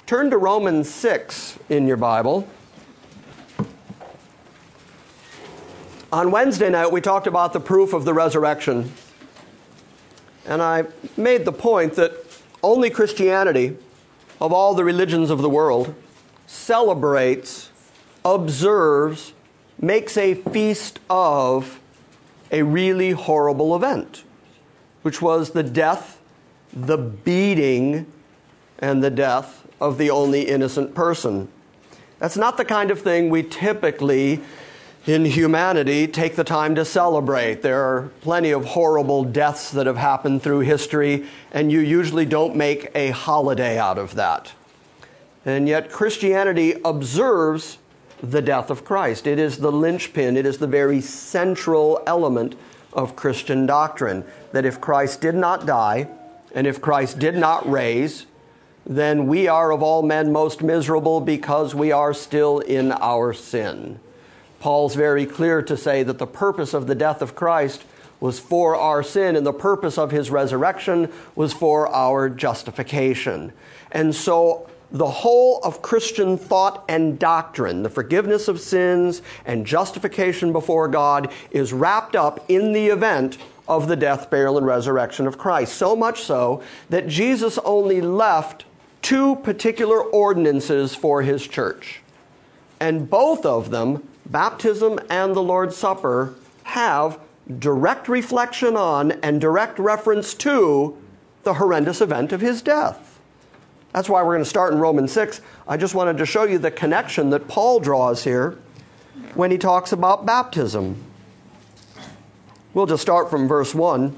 Turn to Romans 6 in your Bible. On Wednesday night, we talked about the proof of the resurrection. And I made the point that only Christianity, of all the religions of the world, celebrates, observes, makes a feast of a really horrible event, which was the death, the beating, and the death of the only innocent person. That's not the kind of thing we typically, in humanity, take the time to celebrate. There are plenty of horrible deaths that have happened through history, and you usually don't make a holiday out of that. And yet Christianity observes the death of Christ. It is the linchpin. It is the very central element of Christian doctrine, that if Christ did not die, and if Christ did not raise, then we are of all men most miserable because we are still in our sin. Paul's very clear to say that the purpose of the death of Christ was for our sin, and the purpose of his resurrection was for our justification. And so the whole of Christian thought and doctrine, the forgiveness of sins and justification before God, is wrapped up in the event of the death, burial, and resurrection of Christ. So much so that Jesus only left two particular ordinances for his church. And both of them, baptism and the Lord's Supper, have direct reflection on and direct reference to the horrendous event of his death. That's why we're going to start in Romans 6. I just wanted to show you the connection that Paul draws here when he talks about baptism. We'll just start from verse 1.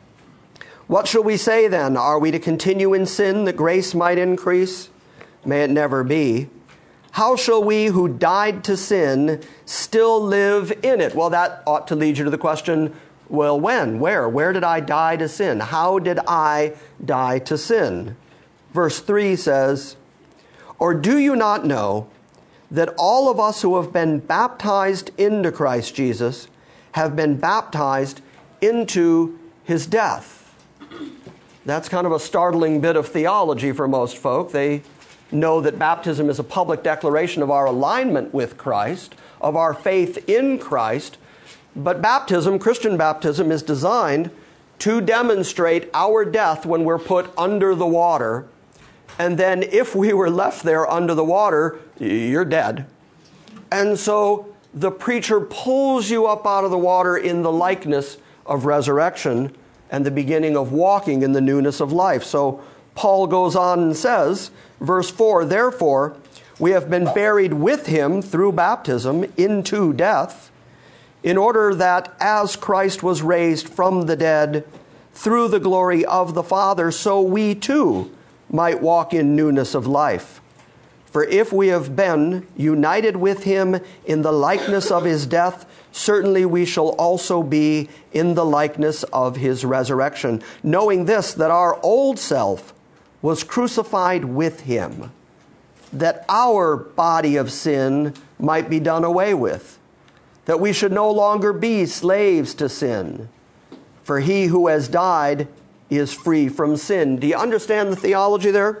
What shall we say then? Are we to continue in sin that grace might increase? May it never be. How shall we who died to sin still live in it? Well, that ought to lead you to the question, well, when? Where? Where did I die to sin? How did I die to sin? Verse 3 says, or do you not know that all of us who have been baptized into Christ Jesus have been baptized into his death? That's kind of a startling bit of theology for most folk. They know that baptism is a public declaration of our alignment with Christ, of our faith in Christ. But baptism, Christian baptism, is designed to demonstrate our death when we're put under the water. And then if we were left there under the water, you're dead. And so the preacher pulls you up out of the water in the likeness of resurrection and the beginning of walking in the newness of life. So Paul goes on and says, verse 4, therefore, we have been buried with him through baptism into death, in order that as Christ was raised from the dead through the glory of the Father, so we too might walk in newness of life. For if we have been united with him in the likeness of his death, certainly we shall also be in the likeness of his resurrection, knowing this, that our old self was crucified with him, that our body of sin might be done away with, that we should no longer be slaves to sin. For he who has died is free from sin. Do you understand the theology there?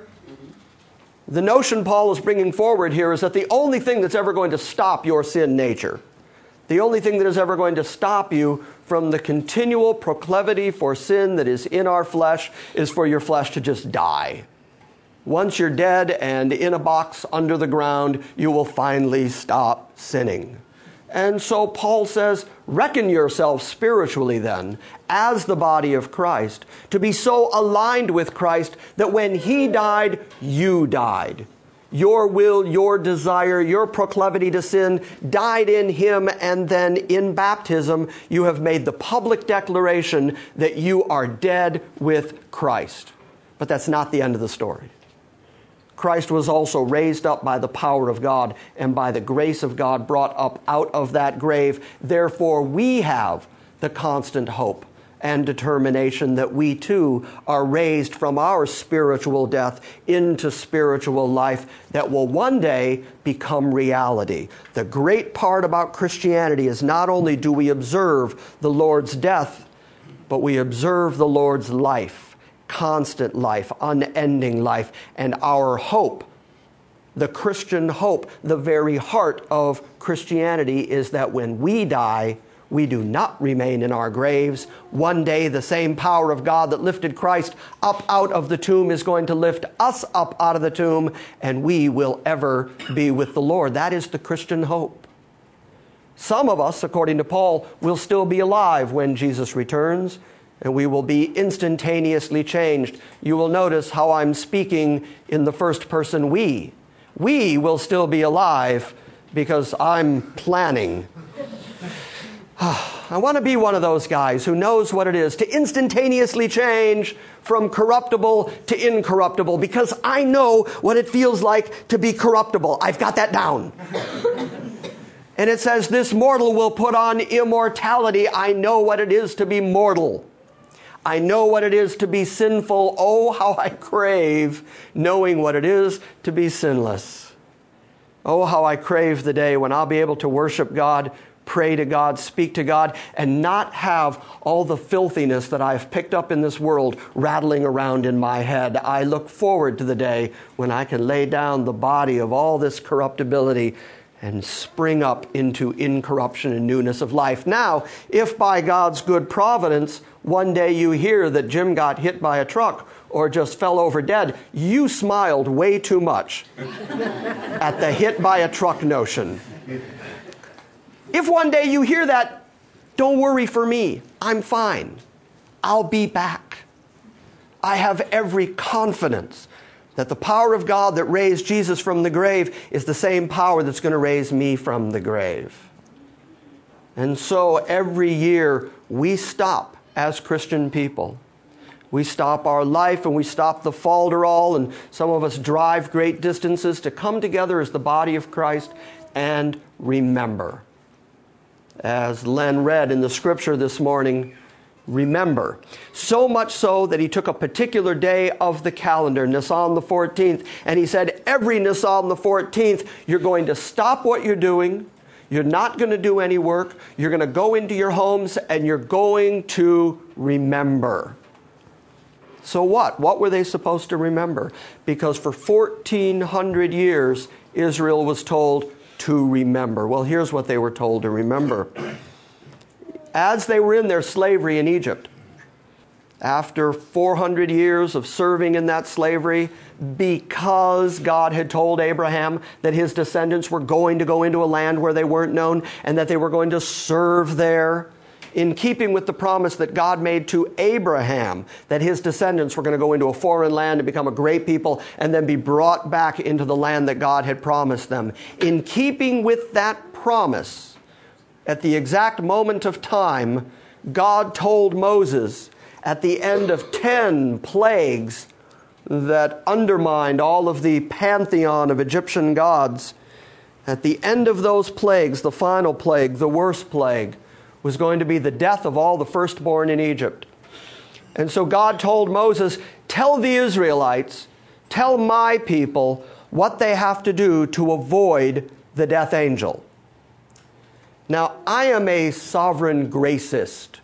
The notion Paul is bringing forward here is that the only thing that's ever going to stop your sin nature, the only thing that is ever going to stop you from the continual proclivity for sin that is in our flesh, is for your flesh to just die. Once you're dead and in a box under the ground, you will finally stop sinning. And so Paul says, reckon yourself spiritually then, as the body of Christ, to be so aligned with Christ that when he died, you died. Your will, your desire, your proclivity to sin died in him, and then in baptism, you have made the public declaration that you are dead with Christ. But that's not the end of the story. Christ was also raised up by the power of God and by the grace of God brought up out of that grave. Therefore, we have the constant hope and determination that we too are raised from our spiritual death into spiritual life that will one day become reality. The great part about Christianity is not only do we observe the Lord's death, but we observe the Lord's life. Constant life, unending life, and our hope The Christian hope, the very heart of Christianity, is that when we die, we do not remain in our graves. One day, the same power of God that lifted Christ up out of the tomb is going to lift us up out of the tomb, and we will ever be with the Lord. That is the Christian hope. Some of us, according to Paul, will still be alive when Jesus returns, and we will be instantaneously changed. You will notice how I'm speaking in the first person we. We will still be alive because I'm planning. I want to be one of those guys who knows what it is to instantaneously change from corruptible to incorruptible, because I know what it feels like to be corruptible. I've got that down. And it says, this mortal will put on immortality. I know what it is to be mortal. I know what it is to be sinful. Oh, how I crave knowing what it is to be sinless. Oh, how I crave the day when I'll be able to worship God, pray to God, speak to God, and not have all the filthiness that I've picked up in this world rattling around in my head. I look forward to the day when I can lay down the body of all this corruptibility and spring up into incorruption and newness of life. Now, if by God's good providence, one day you hear that Jim got hit by a truck or just fell over dead, you smiled way too much at the hit by a truck notion. If one day you hear that, don't worry for me. I'm fine. I'll be back. I have every confidence that the power of God that raised Jesus from the grave is the same power that's going to raise me from the grave. And so every year we stop as Christian people. We stop our life and we stop the falderall, and some of us drive great distances to come together as the body of Christ and remember. As Len read in the scripture this morning, remember. So much so that he took a particular day of the calendar, Nisan the 14th, and he said, every Nisan the 14th, you're going to stop what you're doing. You're not going to do any work. You're going to go into your homes and you're going to remember. So what? What were they supposed to remember? Because for 1,400 years, Israel was told to remember. Well, here's what they were told to remember. As they were in their slavery in Egypt, after 400 years of serving in that slavery, because God had told Abraham that his descendants were going to go into a land where they weren't known and that they were going to serve there, in keeping with the promise that God made to Abraham that his descendants were going to go into a foreign land and become a great people and then be brought back into the land that God had promised them. In keeping with that promise, at the exact moment of time, God told Moses at the end of 10 plagues that undermined all of the pantheon of Egyptian gods, at the end of those plagues, the final plague, the worst plague, was going to be the death of all the firstborn in Egypt. And so God told Moses, tell the Israelites, tell my people what they have to do to avoid the death angel. Now, I am a sovereign gracist.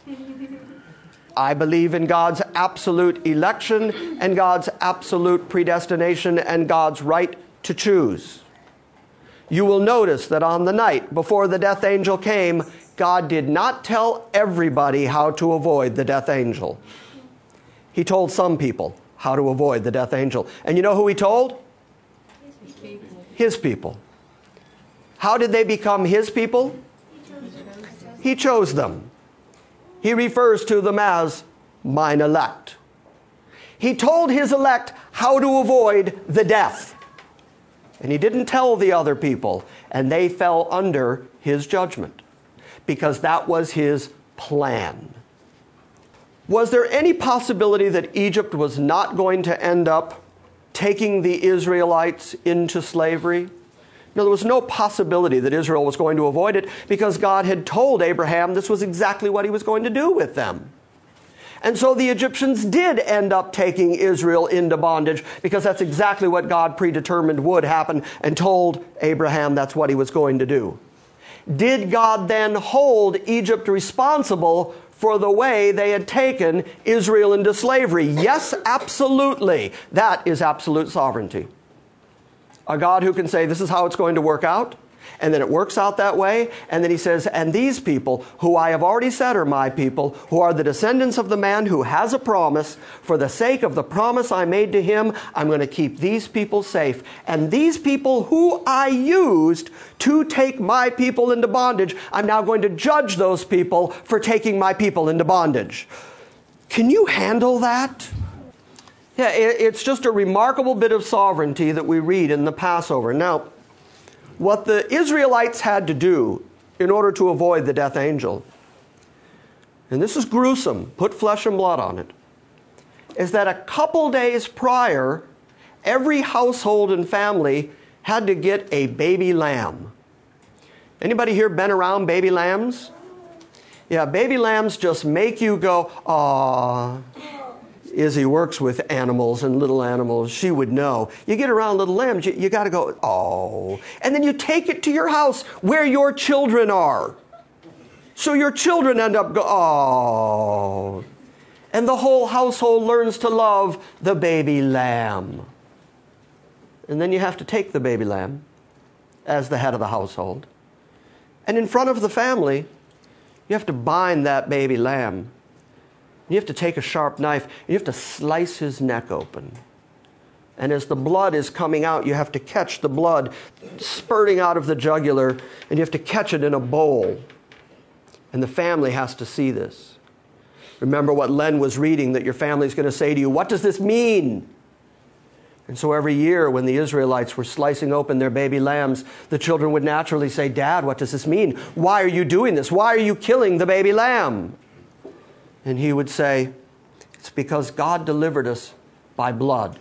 I believe in God's absolute election and God's absolute predestination and God's right to choose. You will notice that on the night before the death angel came, God did not tell everybody how to avoid the death angel. He told some people how to avoid the death angel. And you know who he told? His people. His people. How did they become his people? He chose them. He refers to them as mine elect. He told his elect how to avoid the death. And he didn't tell the other people, and they fell under his judgment because that was his plan. Was there any possibility that Egypt was not going to end up taking the Israelites into slavery? No, there was no possibility that Israel was going to avoid it because God had told Abraham this was exactly what he was going to do with them. And so the Egyptians did end up taking Israel into bondage because that's exactly what God predetermined would happen and told Abraham that's what he was going to do. Did God then hold Egypt responsible for the way they had taken Israel into slavery? Yes, absolutely. That is absolute sovereignty. A God who can say, this is how it's going to work out. And then it works out that way. And then he says, and these people, who I have already said are my people, who are the descendants of the man who has a promise, for the sake of the promise I made to him, I'm going to keep these people safe. And these people who I used to take my people into bondage, I'm now going to judge those people for taking my people into bondage. Can you handle that? Yeah, it's just a remarkable bit of sovereignty that we read in the Passover. Now, what the Israelites had to do in order to avoid the death angel, and this is gruesome, put flesh and blood on it, is that a couple days prior, every household and family had to get a baby lamb. Anybody here been around baby lambs? Yeah, baby lambs just make you go, aww. Izzy works with animals and little animals. She would know. You get around little lambs, you got to go, oh. And then you take it to your house where your children are. So your children end up go, oh. And the whole household learns to love the baby lamb. And then you have to take the baby lamb as the head of the household. And in front of the family, you have to bind that baby lamb. You have to take a sharp knife, and you have to slice his neck open. And as the blood is coming out, you have to catch the blood spurting out of the jugular, and you have to catch it in a bowl. And the family has to see this. Remember what Len was reading, that your family's going to say to you, what does this mean? And so every year when the Israelites were slicing open their baby lambs, the children would naturally say, Dad, what does this mean? Why are you doing this? Why are you killing the baby lamb? And he would say, it's because God delivered us by blood.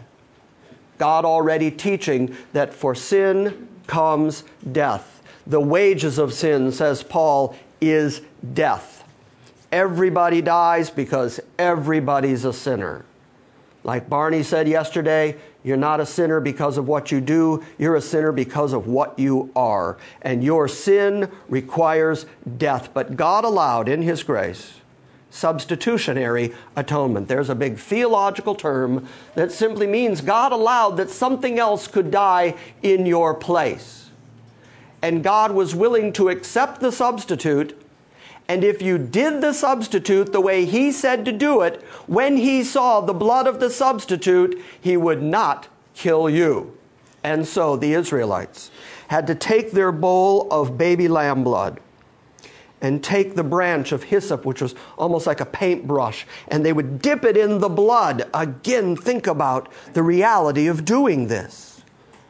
God already teaching that for sin comes death. The wages of sin, says Paul, is death. Everybody dies because everybody's a sinner. Like Barney said yesterday, you're not a sinner because of what you do. You're a sinner because of what you are. And your sin requires death. But God allowed in his grace substitutionary atonement. There's a big theological term that simply means God allowed that something else could die in your place. And God was willing to accept the substitute. And if you did the substitute the way he said to do it, when he saw the blood of the substitute, he would not kill you. And so the Israelites had to take their bowl of baby lamb blood and take the branch of hyssop, which was almost like a paintbrush, and they would dip it in the blood. Again, think about the reality of doing this.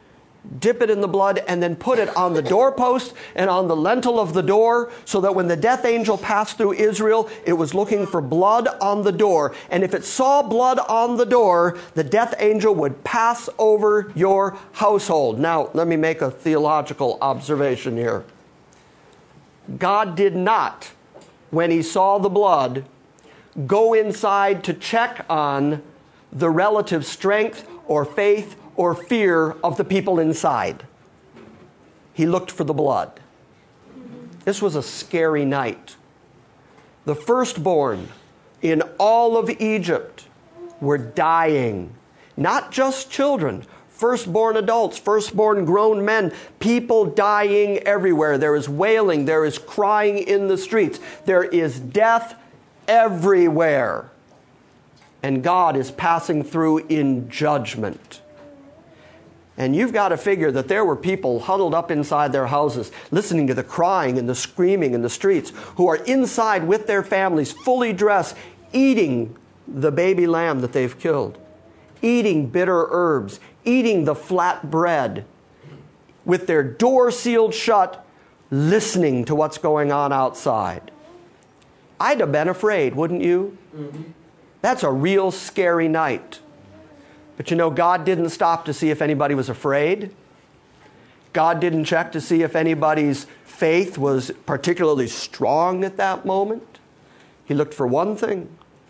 Dip it in the blood and then put it on the doorpost and on the lintel of the door, so that when the death angel passed through Israel, it was looking for blood on the door. And if it saw blood on the door, the death angel would pass over your household. Now, let me make a theological observation here. God did not, when he saw the blood, go inside to check on the relative strength or faith or fear of the people inside. He looked for the blood. This was a scary night. The firstborn in all of Egypt were dying. Not just children. Firstborn adults, firstborn grown men, people dying everywhere. There is wailing, there is crying in the streets. There is death everywhere. And God is passing through in judgment. And you've got to figure that there were people huddled up inside their houses, listening to the crying and the screaming in the streets, who are inside with their families, fully dressed, eating the baby lamb that they've killed, eating bitter herbs, eating the flat bread, with their door sealed shut, listening to what's going on outside. I'd have been afraid, wouldn't you? Mm-hmm. That's a real scary night. But you know, God didn't stop to see if anybody was afraid. God didn't check to see if anybody's faith was particularly strong at that moment. He looked for one thing.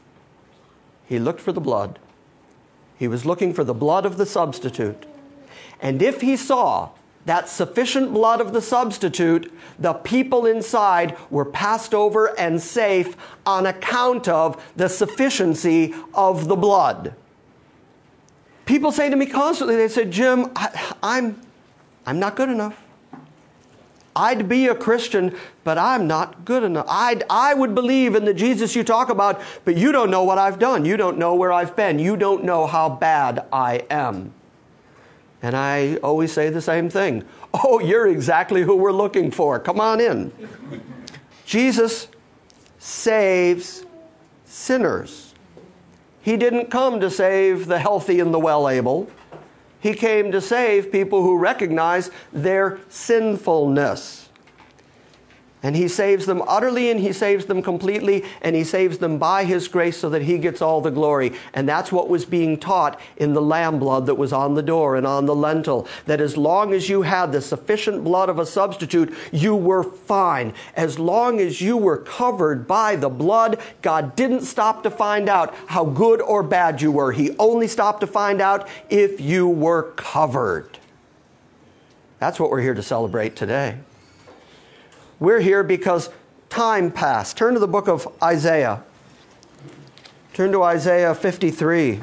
He looked for the blood. He was looking for the blood of the substitute. And if he saw that sufficient blood of the substitute, the people inside were passed over and safe on account of the sufficiency of the blood. People say to me constantly, they say, Jim, I'm I'm not good enough. I'd be a Christian, but I'm not good enough. I would believe in the Jesus you talk about, but you don't know what I've done. You don't know where I've been. You don't know how bad I am. And I always say the same thing. Oh, you're exactly who we're looking for. Come on in. Jesus saves sinners. He didn't come to save the healthy and the well-able. He came to save people who recognize their sinfulness. And He saves them utterly, and He saves them completely, and He saves them by His grace so that He gets all the glory. And that's what was being taught in the lamb blood that was on the door and on the lintel. That as long as you had the sufficient blood of a substitute, you were fine. As long as you were covered by the blood, God didn't stop to find out how good or bad you were. He only stopped to find out if you were covered. That's what we're here to celebrate today. We're here because time passed. Turn to the book of Isaiah. Turn to Isaiah 53.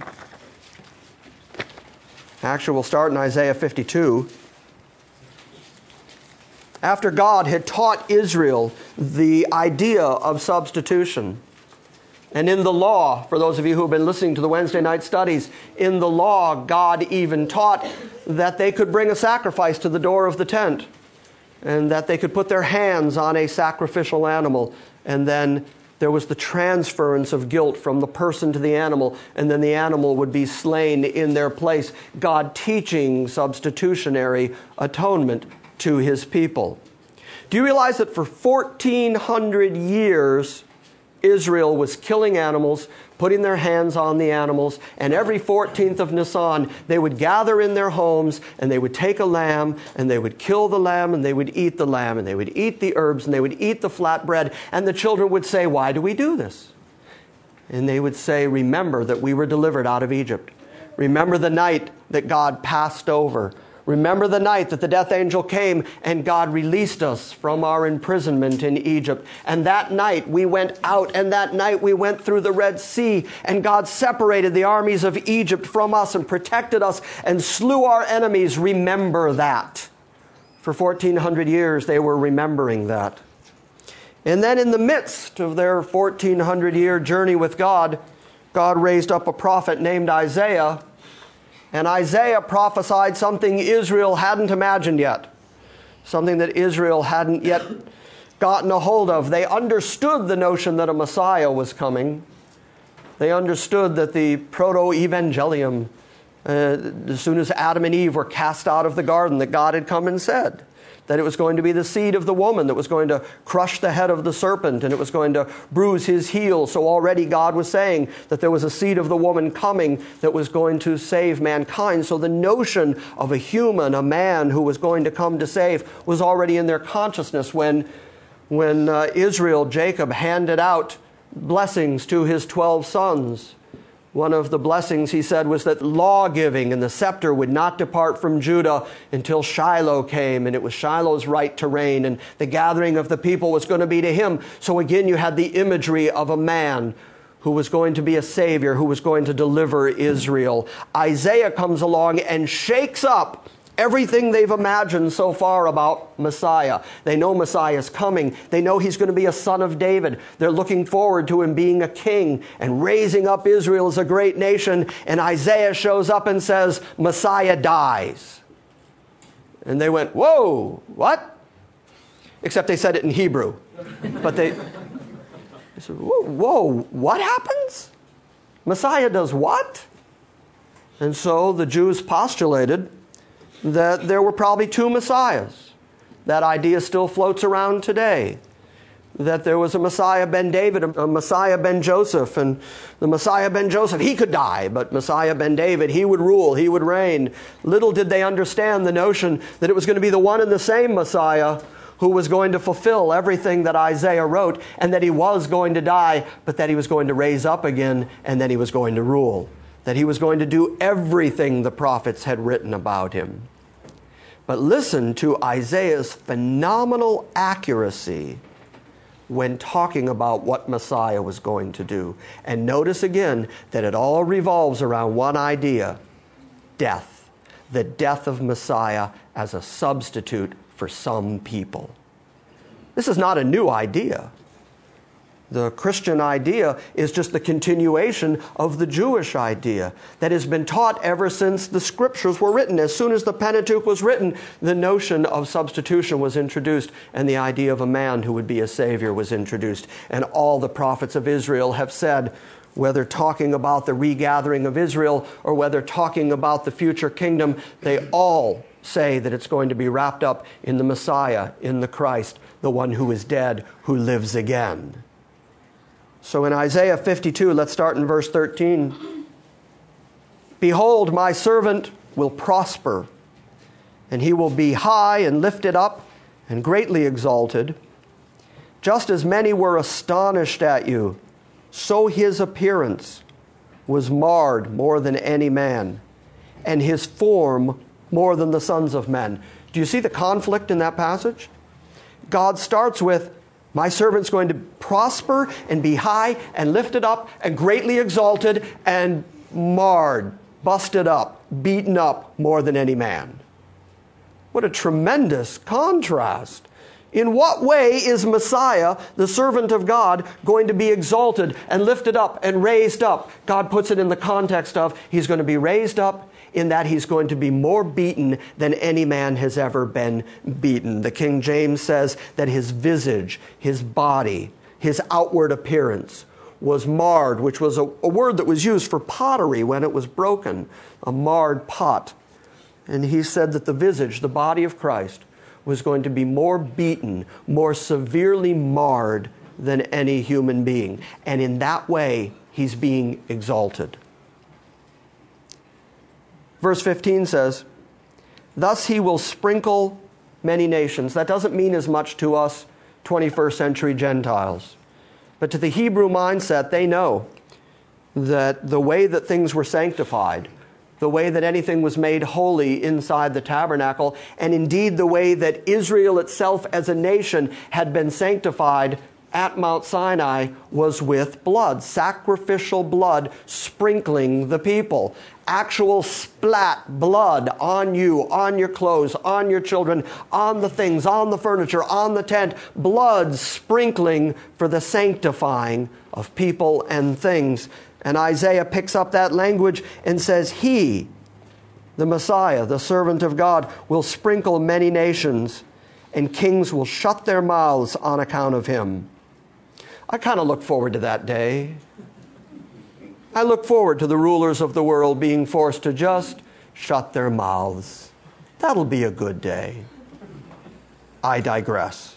Actually, we'll start in Isaiah 52. After God had taught Israel the idea of substitution, and in the law, for those of you who have been listening to the Wednesday night studies, in the law, God even taught that they could bring a sacrifice to the door of the tent, and that they could put their hands on a sacrificial animal, and then there was the transference of guilt from the person to the animal, and then the animal would be slain in their place. God teaching substitutionary atonement to His people. Do you realize that for 1,400 years, Israel was killing animals, putting their hands on the animals, and every 14th of Nisan, they would gather in their homes, and they would take a lamb, and they would kill the lamb, and they would eat the lamb, and they would eat the herbs, and they would eat the flatbread, and the children would say, "Why do we do this?" And they would say, "Remember that we were delivered out of Egypt. Remember the night that God passed over. Remember the night that the death angel came and God released us from our imprisonment in Egypt. And that night we went out, and that night we went through the Red Sea, and God separated the armies of Egypt from us and protected us and slew our enemies. Remember that." For 1,400 years they were remembering that. And then in the midst of their 1,400-year journey with God, God raised up a prophet named Isaiah. And Isaiah prophesied something Israel hadn't imagined yet, something that Israel hadn't yet gotten a hold of. They understood the notion that a Messiah was coming. They understood that the proto-evangelium, as soon as Adam and Eve were cast out of the garden, that God had come and said that it was going to be the seed of the woman that was going to crush the head of the serpent, and it was going to bruise his heel. So already God was saying that there was a seed of the woman coming that was going to save mankind. So the notion of a human, a man who was going to come to save, was already in their consciousness when Israel, Jacob, handed out blessings to his 12 sons. One of the blessings, he said, was that law-giving and the scepter would not depart from Judah until Shiloh came, and it was Shiloh's right to reign, and the gathering of the people was going to be to him. So again, you had the imagery of a man who was going to be a savior, who was going to deliver Israel. Isaiah comes along and shakes up everything they've imagined so far about Messiah. They know Messiah is coming. They know he's going to be a son of David. They're looking forward to him being a king and raising up Israel as a great nation. And Isaiah shows up and says, Messiah dies. And they went, whoa, what? Except they said it in Hebrew. But they said, whoa, what happens? Messiah does what? And so the Jews postulated that there were probably two Messiahs. That idea still floats around today. That there was a Messiah ben David, a Messiah ben Joseph, and the Messiah ben Joseph, he could die, but Messiah ben David, he would rule, he would reign. Little did they understand the notion that it was going to be the one and the same Messiah who was going to fulfill everything that Isaiah wrote, and that he was going to die, but that he was going to raise up again, and then he was going to rule. That he was going to do everything the prophets had written about him. But listen to Isaiah's phenomenal accuracy when talking about what Messiah was going to do. And notice again that it all revolves around one idea: death. the death of Messiah as a substitute for some people. This is not a new idea. The Christian idea is just the continuation of the Jewish idea that has been taught ever since the scriptures were written. As soon as the Pentateuch was written, the notion of substitution was introduced, and the idea of a man who would be a savior was introduced. And all the prophets of Israel have said, whether talking about the regathering of Israel or whether talking about the future kingdom, they all say that it's going to be wrapped up in the Messiah, in the Christ, the one who is dead, who lives again. So in Isaiah 52, let's start in verse 13. Behold, my servant will prosper, and he will be high and lifted up and greatly exalted. Just as many were astonished at you, so his appearance was marred more than any man, and his form more than the sons of men. Do you see the conflict in that passage? God starts with, my servant's going to prosper and be high and lifted up and greatly exalted and marred, busted up, beaten up more than any man. What a tremendous contrast. In what way is Messiah, the servant of God, going to be exalted and lifted up and raised up? God puts it in the context of he's going to be raised up in that he's going to be more beaten than any man has ever been beaten. The King James says that his visage, his body, his outward appearance was marred, which was a word that was used for pottery when it was broken, a marred pot. And he said that the visage, the body of Christ, was going to be more beaten, more severely marred than any human being. And in that way, he's being exalted. Verse 15 says, thus he will sprinkle many nations. That doesn't mean as much to us 21st century Gentiles. But to the Hebrew mindset, they know that the way that things were sanctified, the way that anything was made holy inside the tabernacle, and indeed the way that Israel itself as a nation had been sanctified at Mount Sinai was with blood, sacrificial blood sprinkling the people. Actual splat blood on you, on your clothes, on your children, on the things, on the furniture, on the tent. Blood sprinkling for the sanctifying of people and things. And Isaiah picks up that language and says, he, the Messiah, the servant of God, will sprinkle many nations, and kings will shut their mouths on account of him. I kind of look forward to that day. I look forward to the rulers of the world being forced to just shut their mouths. That'll be a good day. I digress.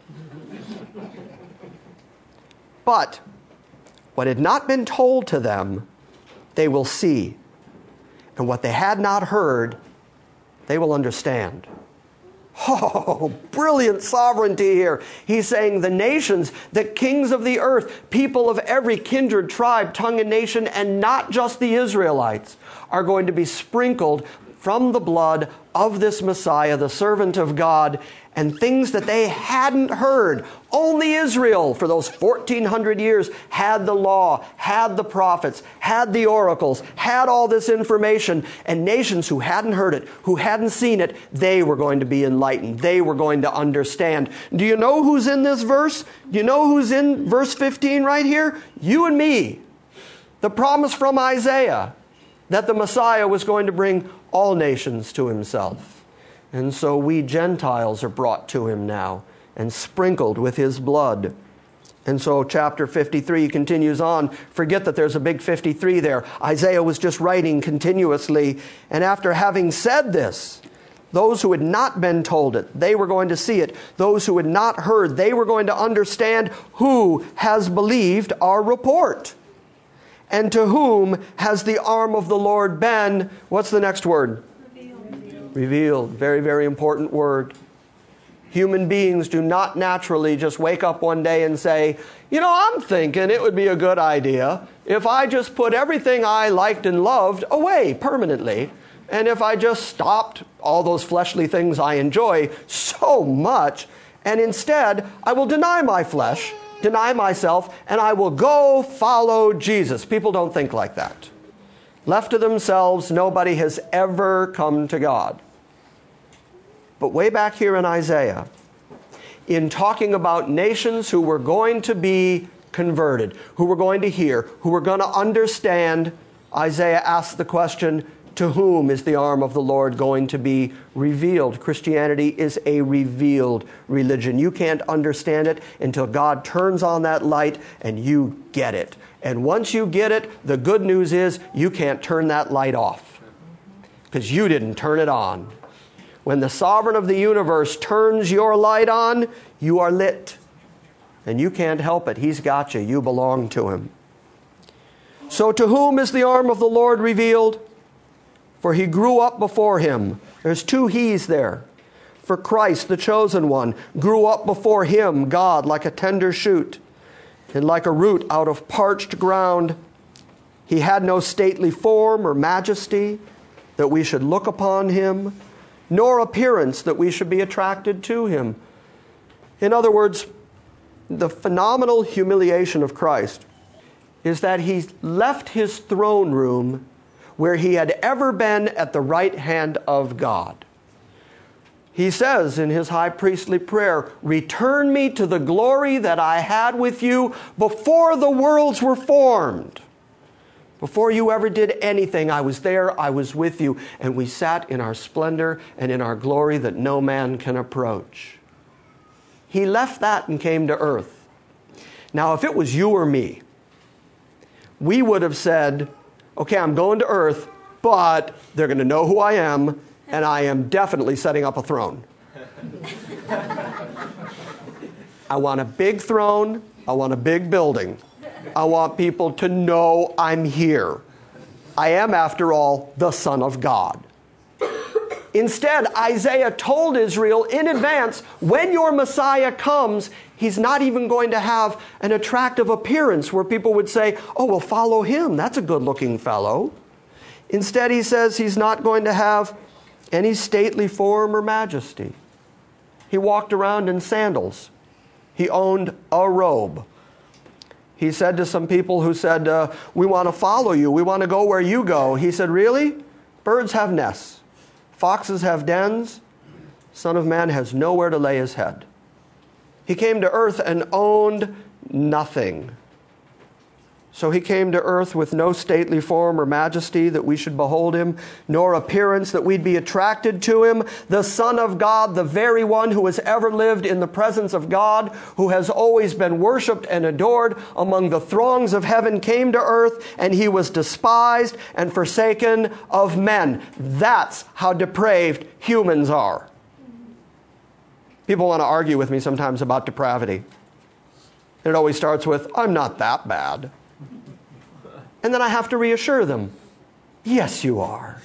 But what had not been told to them, they will see. And what they had not heard, they will understand. Oh, brilliant sovereignty here. He's saying the nations, the kings of the earth, people of every kindred, tribe, tongue, and nation, and not just the Israelites, are going to be sprinkled from the blood of this Messiah, the servant of God, and things that they hadn't heard. Only Israel, for those 1,400 years, had the law, had the prophets, had the oracles, had all this information. And nations who hadn't heard it, who hadn't seen it, they were going to be enlightened. They were going to understand. Do you know who's in this verse? Do you know who's in verse 15 right here? You and me. The promise from Isaiah that the Messiah was going to bring all nations to himself. And so we Gentiles are brought to him now and sprinkled with his blood. And so chapter 53 continues on. Forget that there's a big 53 there. Isaiah was just writing continuously. And after having said this, those who had not been told it, they were going to see it. Those who had not heard, they were going to understand who has believed our report. And to whom has the arm of the Lord been, what's the next word? Revealed. Very, very important word. Human beings do not naturally just wake up one day and say, you know, I'm thinking it would be a good idea if I just put everything I liked and loved away permanently. And if I just stopped all those fleshly things I enjoy so much, and instead I will deny my flesh, deny myself, and I will go follow Jesus. People don't think like that. Left to themselves, nobody has ever come to God. But way back here in Isaiah, in talking about nations who were going to be converted, who were going to hear, who were going to understand, Isaiah asked the question, to whom is the arm of the Lord going to be revealed? Christianity is a revealed religion. You can't understand it until God turns on that light and you get it. And once you get it, the good news is you can't turn that light off because you didn't turn it on. When the sovereign of the universe turns your light on, you are lit. And you can't help it. He's got you. You belong to him. So to whom is the arm of the Lord revealed? For he grew up before him. There's two he's there. For Christ, the chosen one, grew up before him, God, like a tender shoot, and like a root out of parched ground. He had no stately form or majesty that we should look upon him, nor appearance that we should be attracted to him. In other words, the phenomenal humiliation of Christ is that he left his throne room where he had ever been at the right hand of God. He says in his high priestly prayer, "Return me to the glory that I had with you before the worlds were formed." Before you ever did anything, I was there, I was with you, and we sat in our splendor and in our glory that no man can approach. He left that and came to earth. Now, if it was you or me, we would have said, okay, I'm going to earth, but they're going to know who I am, and I am definitely setting up a throne. I want a big throne. I want a big building. I want people to know I'm here. I am, after all, the Son of God. Instead, Isaiah told Israel in advance, when your Messiah comes, he's not even going to have an attractive appearance where people would say, oh, well, follow him. That's a good-looking fellow. Instead, he says he's not going to have any stately form or majesty. He walked around in sandals. He owned a robe. He said to some people who said, we want to follow you. We want to go where you go. He said, really? Birds have nests. Foxes have dens. Son of Man has nowhere to lay his head. He came to earth and owned nothing. So he came to earth with no stately form or majesty that we should behold him, nor appearance that we'd be attracted to him. The Son of God, the very one who has ever lived in the presence of God, who has always been worshiped and adored among the throngs of heaven, came to earth, and he was despised and forsaken of men. That's how depraved humans are. People want to argue with me sometimes about depravity. It always starts with, I'm not that bad. And then I have to reassure them, yes, you are.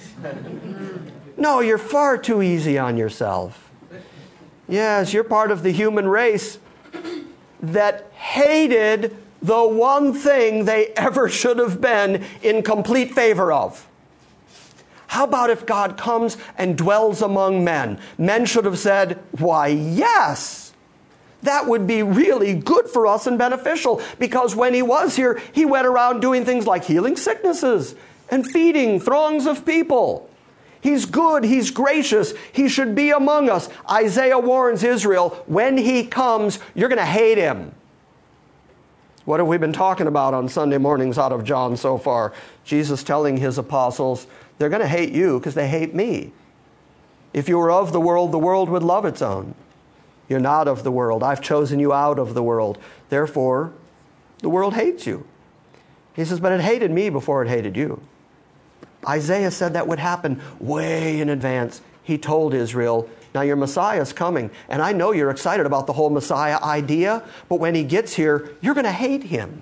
No, you're far too easy on yourself. Yes, you're part of the human race that hated the one thing they ever should have been in complete favor of. How about if God comes and dwells among men? Men should have said, why, yes. That would be really good for us and beneficial, because when he was here, he went around doing things like healing sicknesses and feeding throngs of people. He's good. He's gracious. He should be among us. Isaiah warns Israel, when he comes, you're going to hate him. What have we been talking about on Sunday mornings out of John so far? Jesus telling his apostles, they're going to hate you because they hate me. If you were of the world would love its own. You're not of the world. I've chosen you out of the world. Therefore, the world hates you. He says, but it hated me before it hated you. Isaiah said that would happen way in advance. He told Israel, now your Messiah's coming, and I know you're excited about the whole Messiah idea, but when he gets here, you're going to hate him.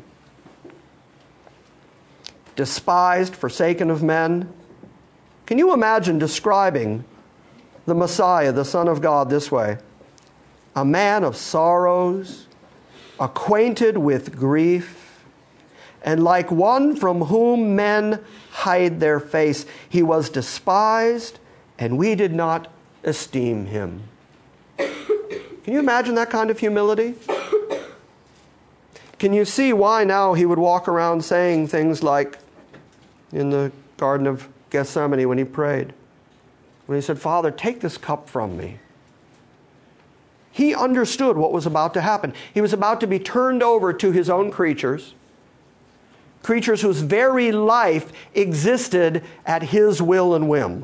Despised, forsaken of men. Can you imagine describing the Messiah, the Son of God, this way? A man of sorrows, acquainted with grief, and like one from whom men hide their face. He was despised, and we did not esteem him. Can you imagine that kind of humility? Can you see why now he would walk around saying things like, in the Garden of Gethsemane when he prayed. When he said, Father, take this cup from me. He understood what was about to happen. He was about to be turned over to his own creatures whose very life existed at his will and whim.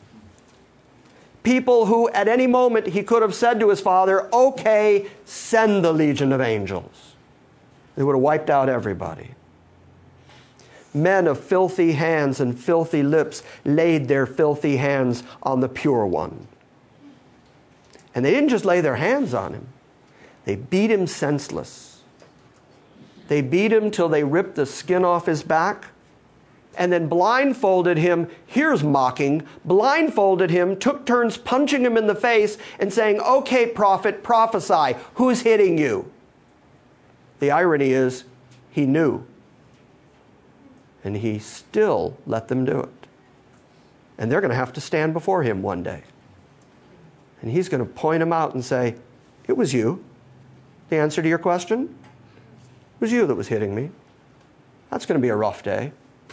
People who at any moment he could have said to his Father, okay, send the legion of angels. They would have wiped out everybody. Men of filthy hands and filthy lips laid their filthy hands on the pure one. And they didn't just lay their hands on him. They beat him senseless. They beat him till they ripped the skin off his back, and then blindfolded him. Here's mocking. Blindfolded him, took turns punching him in the face and saying, okay, prophet, prophesy. Who's hitting you? The irony is, he knew. And he still let them do it. And they're going to have to stand before him one day. And he's going to point them out and say, it was you. The answer to your question? It was you that was hitting me. That's going to be a rough day.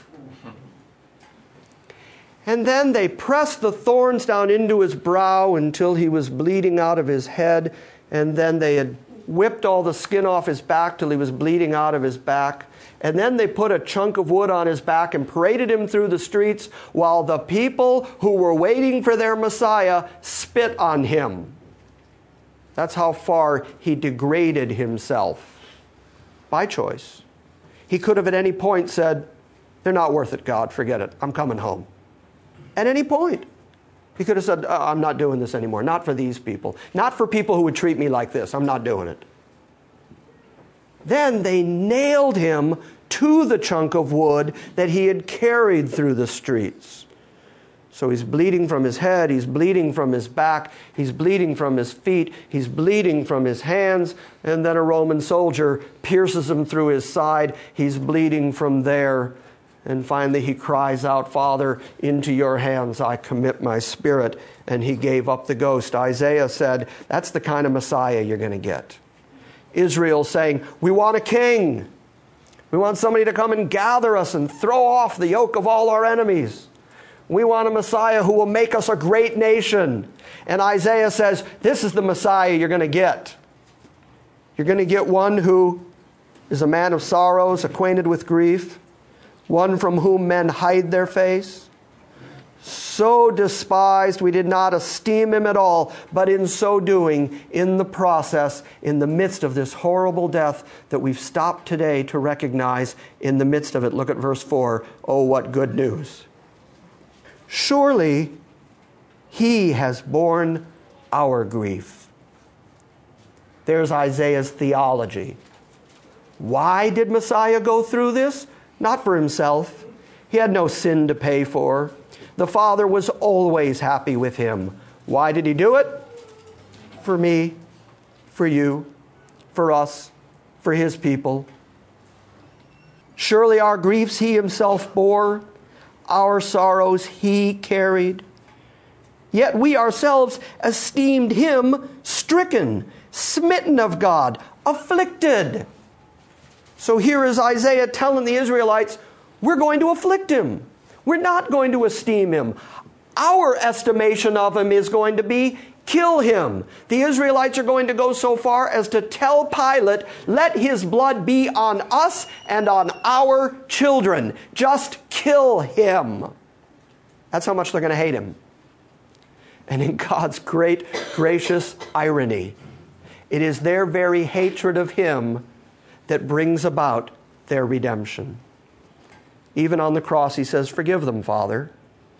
And then they pressed the thorns down into his brow until he was bleeding out of his head. And then they had whipped all the skin off his back till he was bleeding out of his back. And then they put a chunk of wood on his back and paraded him through the streets while the people who were waiting for their Messiah spit on him. That's how far he degraded himself by choice. He could have at any point said, they're not worth it, God, forget it, I'm coming home. At any point. He could have said, I'm not doing this anymore, not for these people, not for people who would treat me like this, I'm not doing it. Then they nailed him to the chunk of wood that he had carried through the streets. So he's bleeding from his head, he's bleeding from his back, he's bleeding from his feet, he's bleeding from his hands, and then a Roman soldier pierces him through his side, he's bleeding from there. And finally he cries out, Father, into your hands I commit my spirit. And he gave up the ghost. Isaiah said, that's the kind of Messiah you're going to get. Israel saying, we want a king. We want somebody to come and gather us and throw off the yoke of all our enemies. We want a Messiah who will make us a great nation. And Isaiah says, this is the Messiah you're going to get. You're going to get one who is a man of sorrows, acquainted with grief, one from whom men hide their face. So despised, we did not esteem him at all, but in so doing, in the process, in the midst of this horrible death that we've stopped today to recognize, in the midst of it, look at verse 4, oh, what good news. Surely he has borne our grief. There's Isaiah's theology. Why did Messiah go through this? Not for himself. He had no sin to pay for. The Father was always happy with him. Why did he do it? For me, for you, for us, for his people. Surely our griefs he himself bore, our sorrows he carried. Yet we ourselves esteemed him stricken, smitten of God, afflicted. So here is Isaiah telling the Israelites, we're going to afflict him. We're not going to esteem him. Our estimation of him is going to be kill him. The Israelites are going to go so far as to tell Pilate, let his blood be on us and on our children. Just kill him. That's how much they're going to hate him. And in God's great, gracious irony, it is their very hatred of him that brings about their redemption. Even on the cross, he says, forgive them, Father.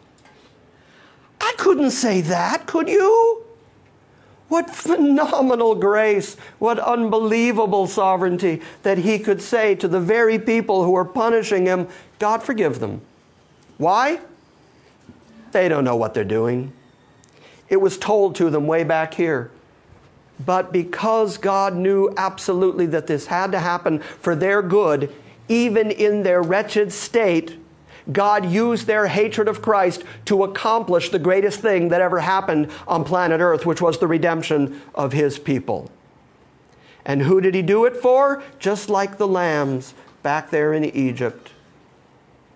I couldn't say that, could you? What phenomenal grace, what unbelievable sovereignty that he could say to the very people who are punishing him, God, forgive them. Why? They don't know what they're doing. It was told to them way back here. But because God knew absolutely that this had to happen for their good, even in their wretched state, God used their hatred of Christ to accomplish the greatest thing that ever happened on planet Earth, which was the redemption of his people. And who did he do it for? Just like the lambs back there in Egypt.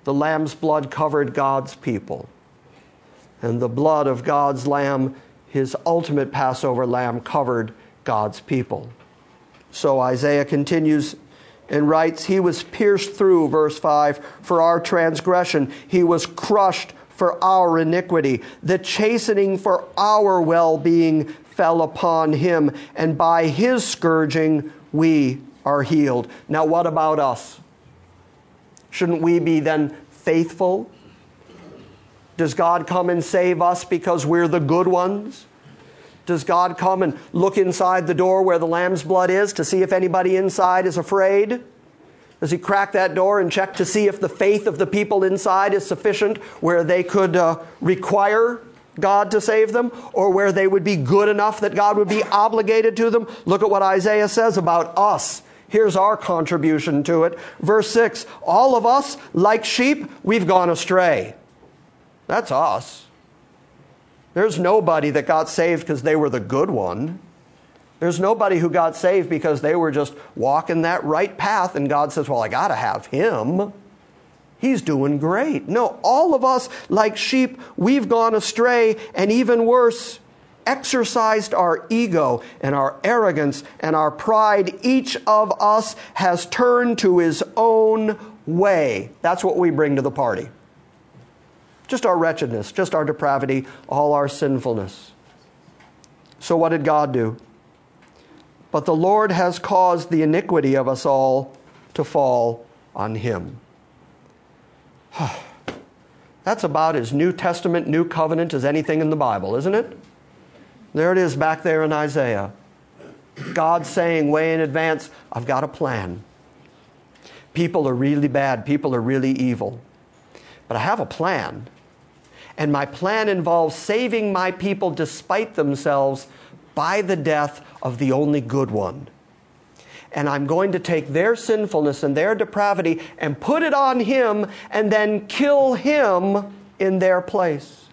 the lamb's blood covered God's people. And the blood of God's lamb, his ultimate Passover lamb, covered God's people. So Isaiah continues and writes, he was pierced through, verse 5, for our transgression. He was crushed for our iniquity. The chastening for our well-being fell upon him, and by his scourging we are healed. Now what about us? Shouldn't we be then faithful? Does God come and save us because we're the good ones? Does God come and look inside the door where the lamb's blood is to see if anybody inside is afraid? Does he crack that door and check to see if the faith of the people inside is sufficient where they could require God to save them, or where they would be good enough that God would be obligated to them? Look at what Isaiah says about us. Here's our contribution to it. Verse 6, all of us, like sheep, we've gone astray. That's us. There's nobody that got saved because they were the good one. There's nobody who got saved because they were just walking that right path and God says, well, I got to have him. He's doing great. No, all of us, like sheep, we've gone astray, and even worse, exercised our ego and our arrogance and our pride. Each of us has turned to his own way. That's what we bring to the party. Just our wretchedness, just our depravity, all our sinfulness. So what did God do? But the Lord has caused the iniquity of us all to fall on him. That's about as New Testament, New Covenant as anything in the Bible, isn't it? There it is back there in Isaiah. God saying way in advance, I've got a plan. People are really bad. People are really evil. But I have a plan. And my plan involves saving my people despite themselves by the death of the only good one. And I'm going to take their sinfulness and their depravity and put it on him and then kill him in their place.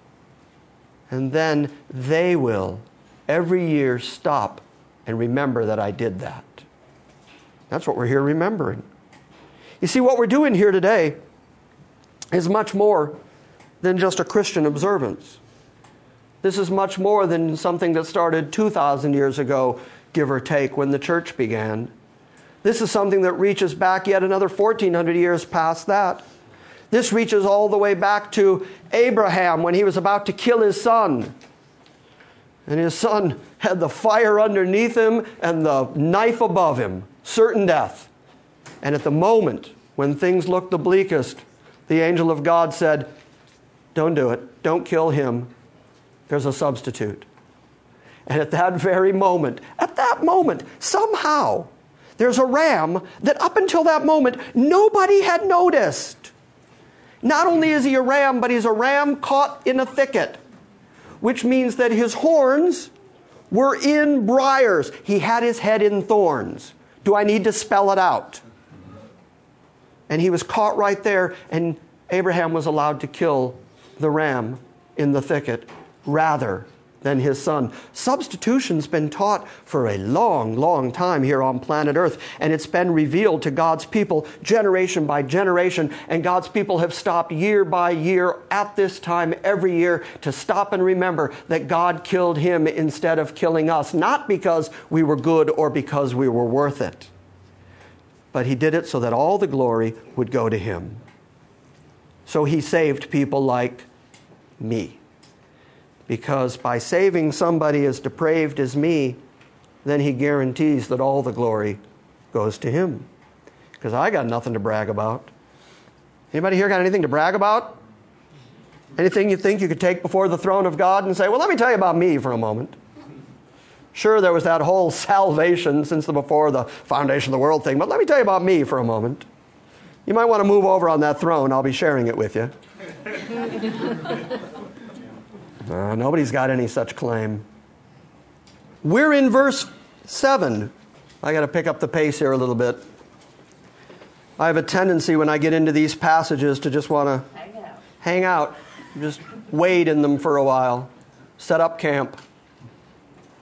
And then they will every year stop and remember that I did that. That's what we're here remembering. You see, what we're doing here today is much more than just a Christian observance. This is much more than something that started 2,000 years ago, give or take, when the church began. This is something that reaches back yet another 1,400 years past that. This reaches all the way back to Abraham when he was about to kill his son. And his son had the fire underneath him and the knife above him, certain death. And at the moment when things looked the bleakest, the angel of God said, don't do it. Don't kill him. There's a substitute. And at that very moment, somehow, there's a ram that up until that moment, nobody had noticed. Not only is he a ram, but he's a ram caught in a thicket, which means that his horns were in briars. He had his head in thorns. Do I need to spell it out? And he was caught right there, and Abraham was allowed to kill the ram in the thicket rather than his son. Substitution's been taught for a long, long time here on planet Earth, and it's been revealed to God's people generation by generation, and God's people have stopped year by year at this time every year to stop and remember that God killed him instead of killing us, not because we were good or because we were worth it, but he did it so that all the glory would go to him. So he saved people like me. Because by saving somebody as depraved as me, then he guarantees that all the glory goes to him. Because I got nothing to brag about. Anybody here got anything to brag about? Anything you think you could take before the throne of God and say, well, let me tell you about me for a moment. Sure, there was that whole salvation since before the foundation of the world thing, but let me tell you about me for a moment. You might want to move over on that throne. I'll be sharing it with you. Nobody's got any such claim. We're in verse 7. I got to pick up the pace here a little bit. I have a tendency when I get into these passages to just want to hang out, just wade in them for a while, set up camp.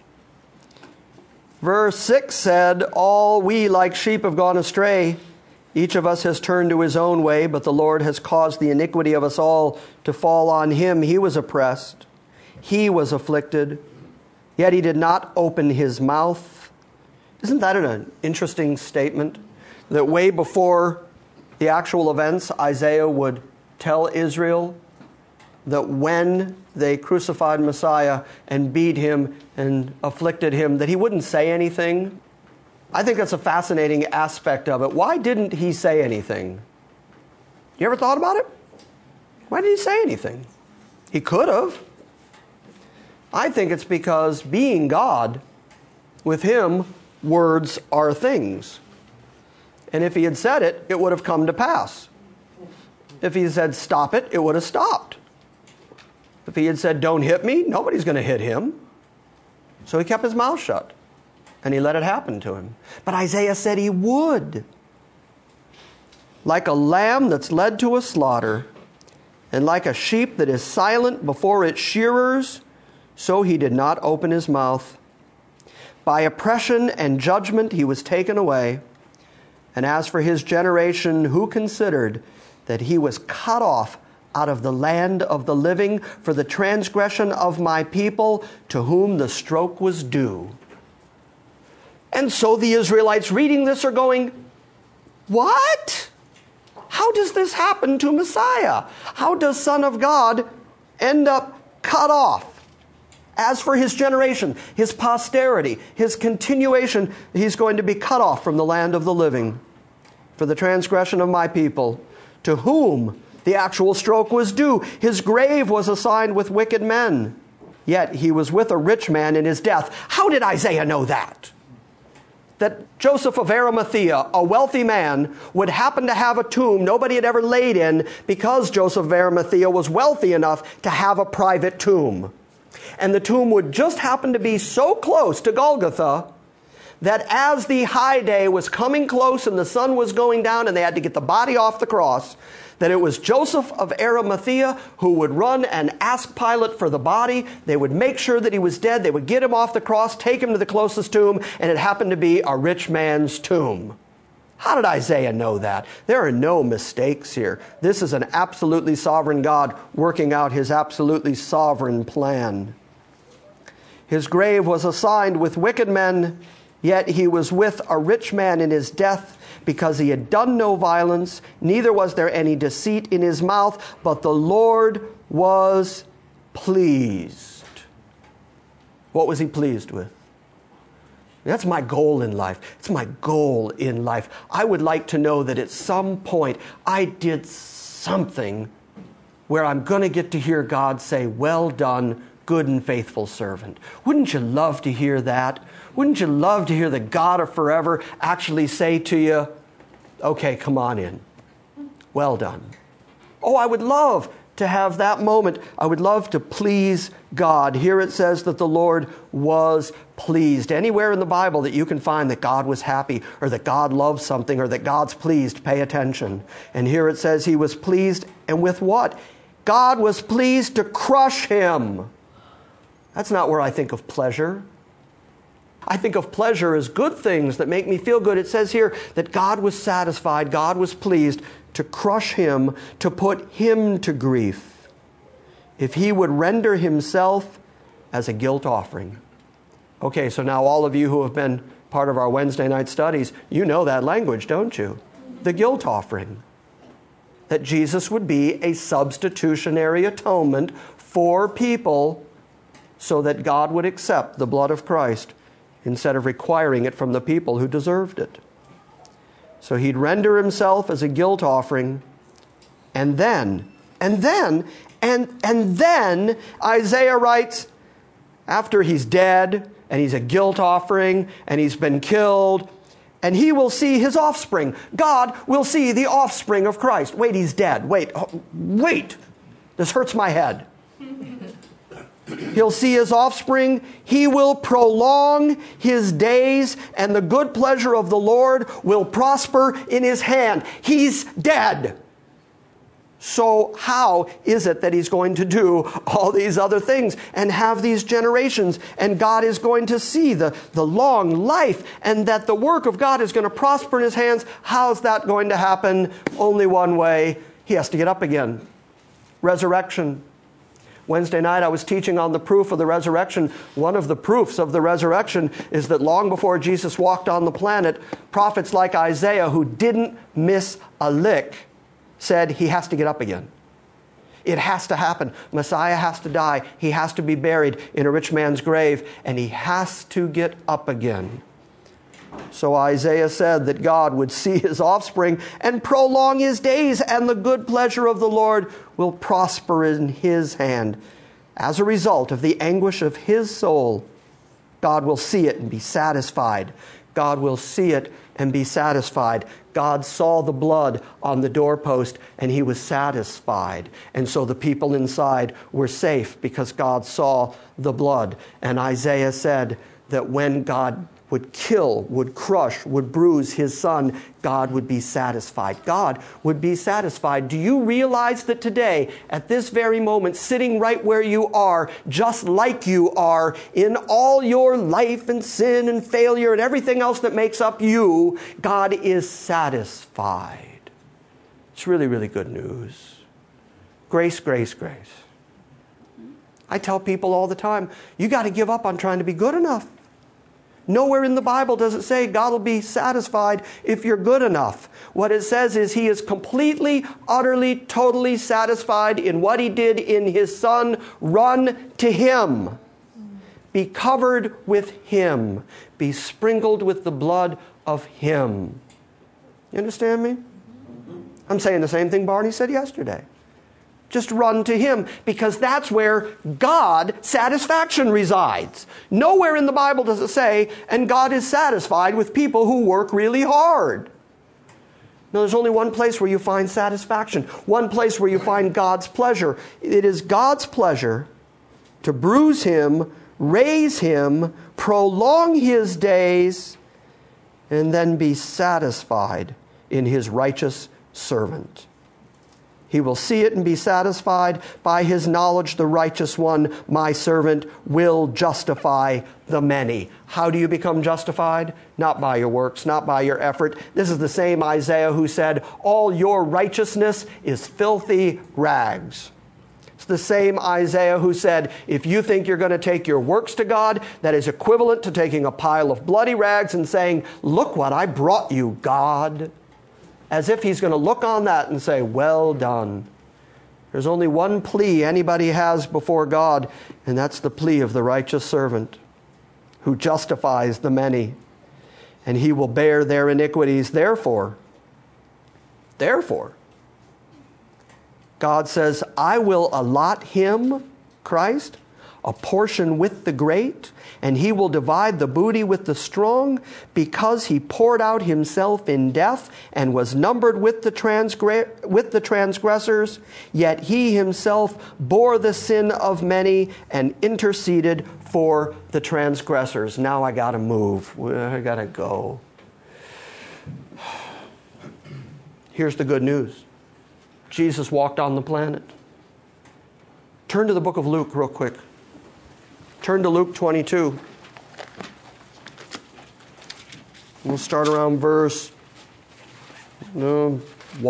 Verse 6 said, all we like sheep have gone astray. Each of us has turned to his own way, but the Lord has caused the iniquity of us all to fall on him. He was oppressed. He was afflicted, yet he did not open his mouth. Isn't that an interesting statement? That way before the actual events, Isaiah would tell Israel that when they crucified Messiah and beat him and afflicted him, that he wouldn't say anything. I think that's a fascinating aspect of it. Why didn't he say anything? You ever thought about it? Why didn't he say anything? He could have. I think it's because being God, with him, words are things. And if he had said it, it would have come to pass. If he had said stop it, it would have stopped. If he had said don't hit me, nobody's going to hit him. So he kept his mouth shut. And he let it happen to him. But Isaiah said he would. Like a lamb that's led to a slaughter, and like a sheep that is silent before its shearers, so he did not open his mouth. By oppression and judgment he was taken away. And as for his generation, who considered that he was cut off out of the land of the living for the transgression of my people, to whom the stroke was due? And so the Israelites reading this are going, what? How does this happen to Messiah? How does Son of God end up cut off? As for his generation, his posterity, his continuation, he's going to be cut off from the land of the living for the transgression of my people, to whom the actual stroke was due. His grave was assigned with wicked men, yet he was with a rich man in his death. How did Isaiah know that? That Joseph of Arimathea, a wealthy man, would happen to have a tomb nobody had ever laid in because Joseph of Arimathea was wealthy enough to have a private tomb. And the tomb would just happen to be so close to Golgotha that as the high day was coming close and the sun was going down and they had to get the body off the cross, that it was Joseph of Arimathea who would run and ask Pilate for the body. They would make sure that he was dead. They would get him off the cross, take him to the closest tomb, and it happened to be a rich man's tomb. How did Isaiah know that? There are no mistakes here. This is an absolutely sovereign God working out his absolutely sovereign plan. His grave was assigned with wicked men, yet he was with a rich man in his death, because he had done no violence, neither was there any deceit in his mouth, but the Lord was pleased. What was he pleased with? That's my goal in life. It's my goal in life. I would like to know that at some point I did something where I'm going to get to hear God say, well done, good and faithful servant. Wouldn't you love to hear that? Wouldn't you love to hear the God of forever actually say to you, okay, come on in. Well done. Oh, I would love to have that moment. I would love to please God. Here it says that the Lord was pleased. Anywhere in the Bible that you can find that God was happy or that God loves something or that God's pleased, pay attention. And here it says he was pleased, and with what? God was pleased to crush him. That's not where I think of pleasure. I think of pleasure as good things that make me feel good. It says here that God was satisfied, God was pleased to crush him, to put him to grief, if he would render himself as a guilt offering. Okay, so now all of you who have been part of our Wednesday night studies, you know that language, don't you? The guilt offering. That Jesus would be a substitutionary atonement for people so that God would accept the blood of Christ instead of requiring it from the people who deserved it. So he'd render himself as a guilt offering, and then Isaiah writes, after he's dead, and he's a guilt offering, and he's been killed, and he will see his offspring. God will see the offspring of Christ. Wait, he's dead. Wait. This hurts my head. He'll see his offspring. He will prolong his days, and the good pleasure of the Lord will prosper in his hand. He's dead. So how is it that he's going to do all these other things and have these generations, and God is going to see the long life, and that the work of God is going to prosper in his hands? How's that going to happen? Only one way. He has to get up again. Resurrection. Wednesday night I was teaching on the proof of the resurrection. One of the proofs of the resurrection is that long before Jesus walked on the planet, prophets like Isaiah, who didn't miss a lick, said he has to get up again. It has to happen. Messiah has to die. He has to be buried in a rich man's grave, and he has to get up again. So Isaiah said that God would see his offspring and prolong his days, and the good pleasure of the Lord will prosper in his hand. As a result of the anguish of his soul, God will see it and be satisfied. God will see it and be satisfied. God saw the blood on the doorpost and he was satisfied. And so the people inside were safe because God saw the blood. And Isaiah said that when God would kill, would crush, would bruise his son, God would be satisfied. God would be satisfied. Do you realize that today, at this very moment, sitting right where you are, just like you are, in all your life and sin and failure and everything else that makes up you, God is satisfied. It's really, really good news. Grace, grace, grace. I tell people all the time, you got to give up on trying to be good enough. Nowhere in the Bible does it say God will be satisfied if you're good enough. What it says is he is completely, utterly, totally satisfied in what he did in his Son. Run to him. Be covered with him. Be sprinkled with the blood of him. You understand me? I'm saying the same thing Barney said yesterday. Just run to him, because that's where God satisfaction resides. Nowhere in the Bible does it say, and God is satisfied with people who work really hard. No, there's only one place where you find satisfaction, one place where you find God's pleasure. It is God's pleasure to bruise him, raise him, prolong his days, and then be satisfied in his righteous servant. He will see it and be satisfied. By his knowledge, the righteous one, my servant, will justify the many. How do you become justified? Not by your works, not by your effort. This is the same Isaiah who said, all your righteousness is filthy rags. It's the same Isaiah who said, if you think you're going to take your works to God, that is equivalent to taking a pile of bloody rags and saying, look what I brought you, God. As if he's going to look on that and say, well done. There's only one plea anybody has before God, and that's the plea of the righteous servant who justifies the many, and he will bear their iniquities. Therefore, God says, I will allot him, Christ, a portion with the great, and he will divide the booty with the strong, because he poured out himself in death and was numbered with the transgressors, yet he himself bore the sin of many and interceded for the transgressors. Now I got to move. I got to go. Here's the good news. Jesus walked on the planet. Turn to the book of Luke real quick. Turn to Luke 22. We'll start around verse 1.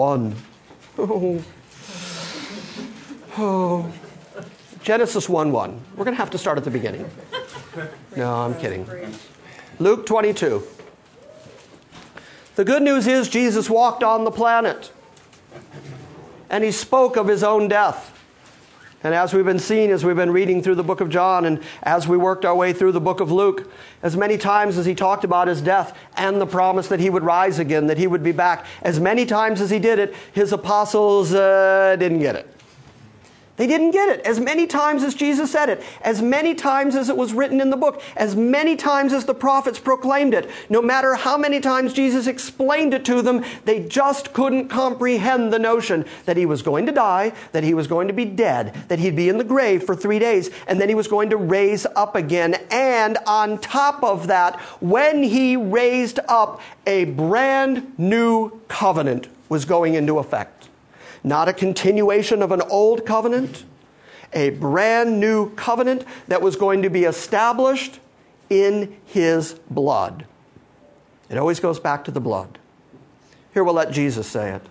Genesis 1:1. We're going to have to start at the beginning. No, I'm kidding. Luke 22. The good news is Jesus walked on the planet. And he spoke of his own death. And as we've been seeing, as we've been reading through the book of John, and as we worked our way through the book of Luke, as many times as he talked about his death and the promise that he would rise again, that he would be back, as many times as he did it, his apostles didn't get it. They didn't get it. As many times as Jesus said it, as many times as it was written in the book, as many times as the prophets proclaimed it, no matter how many times Jesus explained it to them, they just couldn't comprehend the notion that he was going to die, that he was going to be dead, that he'd be in the grave for 3 days, and then he was going to raise up again. And on top of that, when he raised up, a brand new covenant was going into effect. Not a continuation of an old covenant, a brand new covenant that was going to be established in his blood. It always goes back to the blood. Here we'll let Jesus say it.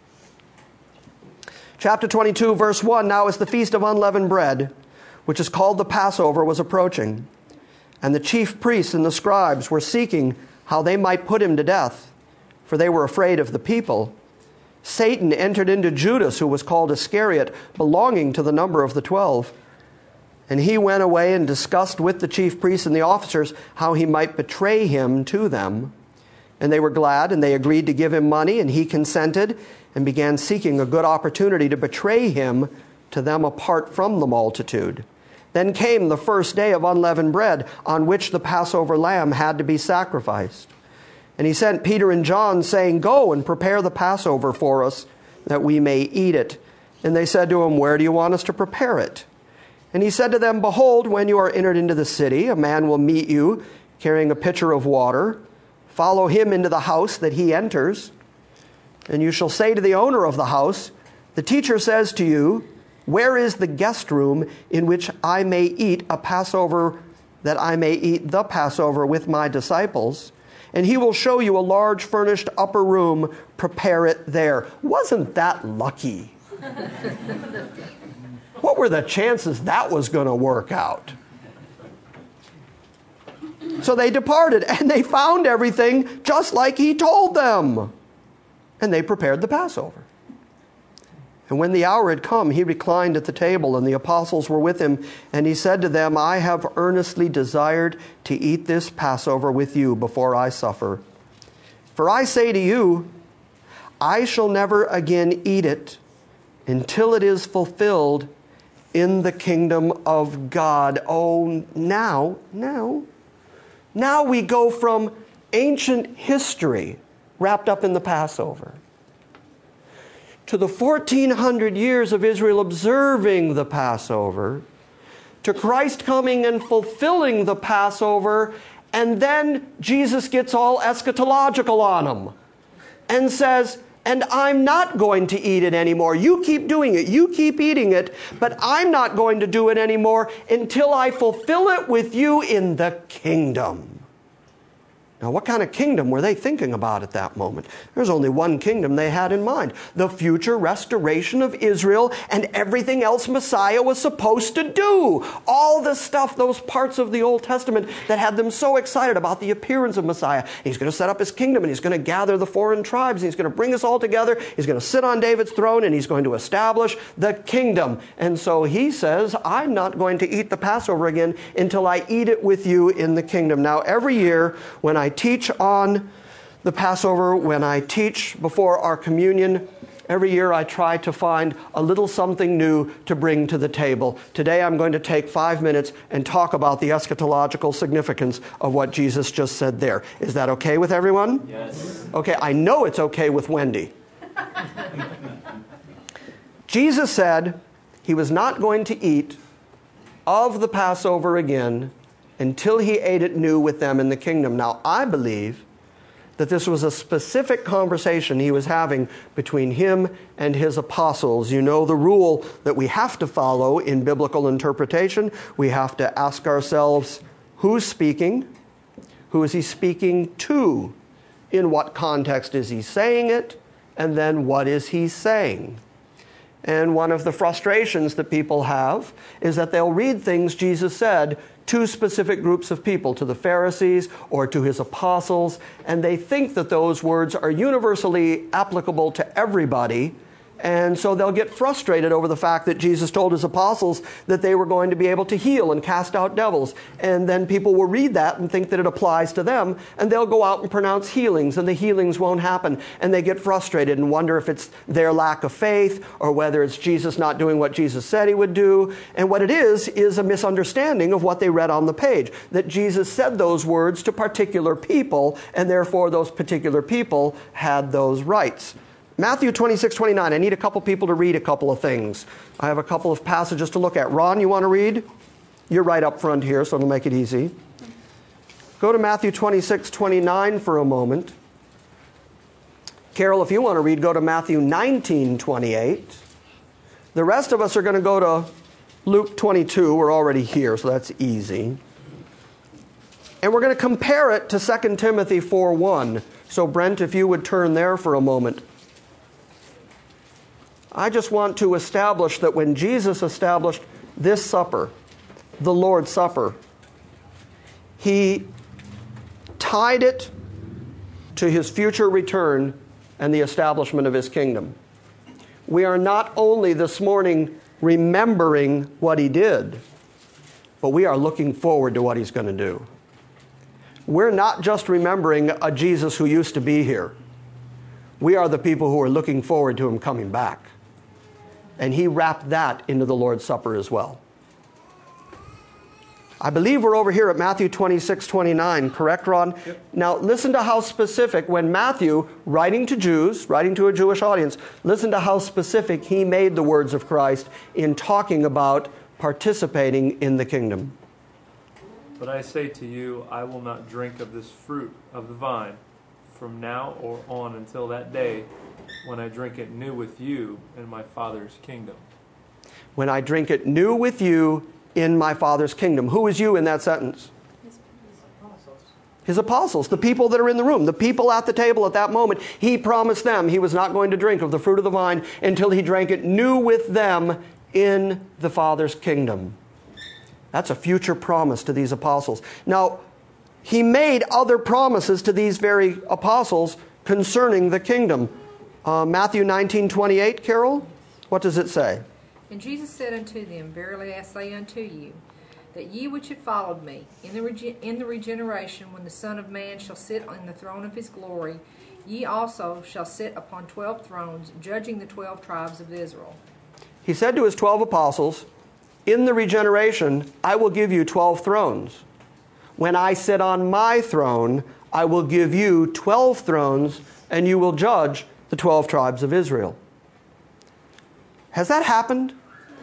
Chapter 22, verse 1, now as the feast of unleavened bread, which is called the Passover, was approaching, and the chief priests and the scribes were seeking how they might put him to death, for they were afraid of the people, Satan entered into Judas, who was called Iscariot, belonging to the number of the 12. And he went away and discussed with the chief priests and the officers how he might betray him to them. And they were glad, and they agreed to give him money, and he consented and began seeking a good opportunity to betray him to them apart from the multitude. Then came the first day of unleavened bread, on which the Passover lamb had to be sacrificed. And he sent Peter and John, saying, go and prepare the Passover for us, that we may eat it. And they said to him, where do you want us to prepare it? And he said to them, behold, when you are entered into the city, a man will meet you, carrying a pitcher of water. Follow him into the house that he enters. And you shall say to the owner of the house, the teacher says to you, where is the guest room in which I may eat a Passover, that I may eat the Passover with my disciples? And he will show you a large furnished upper room. Prepare it there. Wasn't that lucky? What were the chances that was going to work out? So they departed, and they found everything just like he told them. And they prepared the Passover. And when the hour had come, he reclined at the table, and the apostles were with him. And he said to them, I have earnestly desired to eat this Passover with you before I suffer. For I say to you, I shall never again eat it until it is fulfilled in the kingdom of God. Oh, now we go from ancient history wrapped up in the Passover to the 1400 years of Israel observing the Passover, to Christ coming and fulfilling the Passover, and then Jesus gets all eschatological on them and says, and I'm not going to eat it anymore. You keep doing it. You keep eating it, but I'm not going to do it anymore until I fulfill it with you in the kingdom. Now, what kind of kingdom were they thinking about at that moment? There's only one kingdom they had in mind: the future restoration of Israel and everything else Messiah was supposed to do. All the stuff, those parts of the Old Testament that had them so excited about the appearance of Messiah. He's going to set up his kingdom, and he's going to gather the foreign tribes, and he's going to bring us all together. He's going to sit on David's throne, and he's going to establish the kingdom. And so he says, I'm not going to eat the Passover again until I eat it with you in the kingdom. Now, every year when I teach on the Passover, when I teach before our communion, every year I try to find a little something new to bring to the table. Today I'm going to take 5 minutes and talk about the eschatological significance of what Jesus just said there. Is that okay with everyone? Yes. Okay, I know it's okay with Wendy. Jesus said he was not going to eat of the Passover again until he ate it new with them in the kingdom. Now, I believe that this was a specific conversation he was having between him and his apostles. You know the rule that we have to follow in biblical interpretation. We have to ask ourselves, who's speaking? Who is he speaking to? In what context is he saying it? And then what is he saying? And one of the frustrations that people have is that they'll read things Jesus said to specific groups of people, to the Pharisees or to his apostles, and they think that those words are universally applicable to everybody. And so they'll get frustrated over the fact that Jesus told his apostles that they were going to be able to heal and cast out devils. And then people will read that and think that it applies to them, and they'll go out and pronounce healings, and the healings won't happen. And they get frustrated and wonder if it's their lack of faith or whether it's Jesus not doing what Jesus said he would do. And what it is a misunderstanding of what they read on the page, that Jesus said those words to particular people, and therefore those particular people had those rights. Matthew 26:29. I need a couple people to read a couple of things. I have a couple of passages to look at. Ron, you want to read? You're right up front here, so it'll make it easy. Go to Matthew 26:29 for a moment. Carol, if you want to read, go to Matthew 19:28. The rest of us are going to go to Luke 22. We're already here, so that's easy. And we're going to compare it to 2 Timothy 4:1. So Brent, if you would turn there for a moment. I just want to establish that when Jesus established this supper, the Lord's Supper, he tied it to his future return and the establishment of his kingdom. We are not only this morning remembering what he did, but we are looking forward to what he's going to do. We're not just remembering a Jesus who used to be here. We are the people who are looking forward to him coming back. And he wrapped that into the Lord's Supper as well. I believe we're over here at Matthew 26:29, correct, Ron? Yep. Now, listen to how specific, when Matthew, writing to Jews, writing to a Jewish audience, listen to how specific he made the words of Christ in talking about participating in the kingdom. But I say to you, I will not drink of this fruit of the vine from now or on until that day when I drink it new with you in my Father's kingdom. When I drink it new with you in my Father's kingdom. Who is you in that sentence? His apostles. His apostles, the people that are in the room, the people at the table at that moment. He promised them he was not going to drink of the fruit of the vine until he drank it new with them in the Father's kingdom. That's a future promise to these apostles. Now, he made other promises to these very apostles concerning the kingdom. Matthew 19:28, Carol, what does it say? And Jesus said unto them, Verily I say unto you, that ye which have followed me, in the regeneration, when the Son of Man shall sit on the throne of his glory, ye also shall sit upon 12 thrones, judging the 12 tribes of Israel. He said to his 12 apostles, in the regeneration, I will give you 12 thrones. When I sit on my throne, I will give you 12 thrones, and you will judge the 12 tribes of Israel. Has that happened?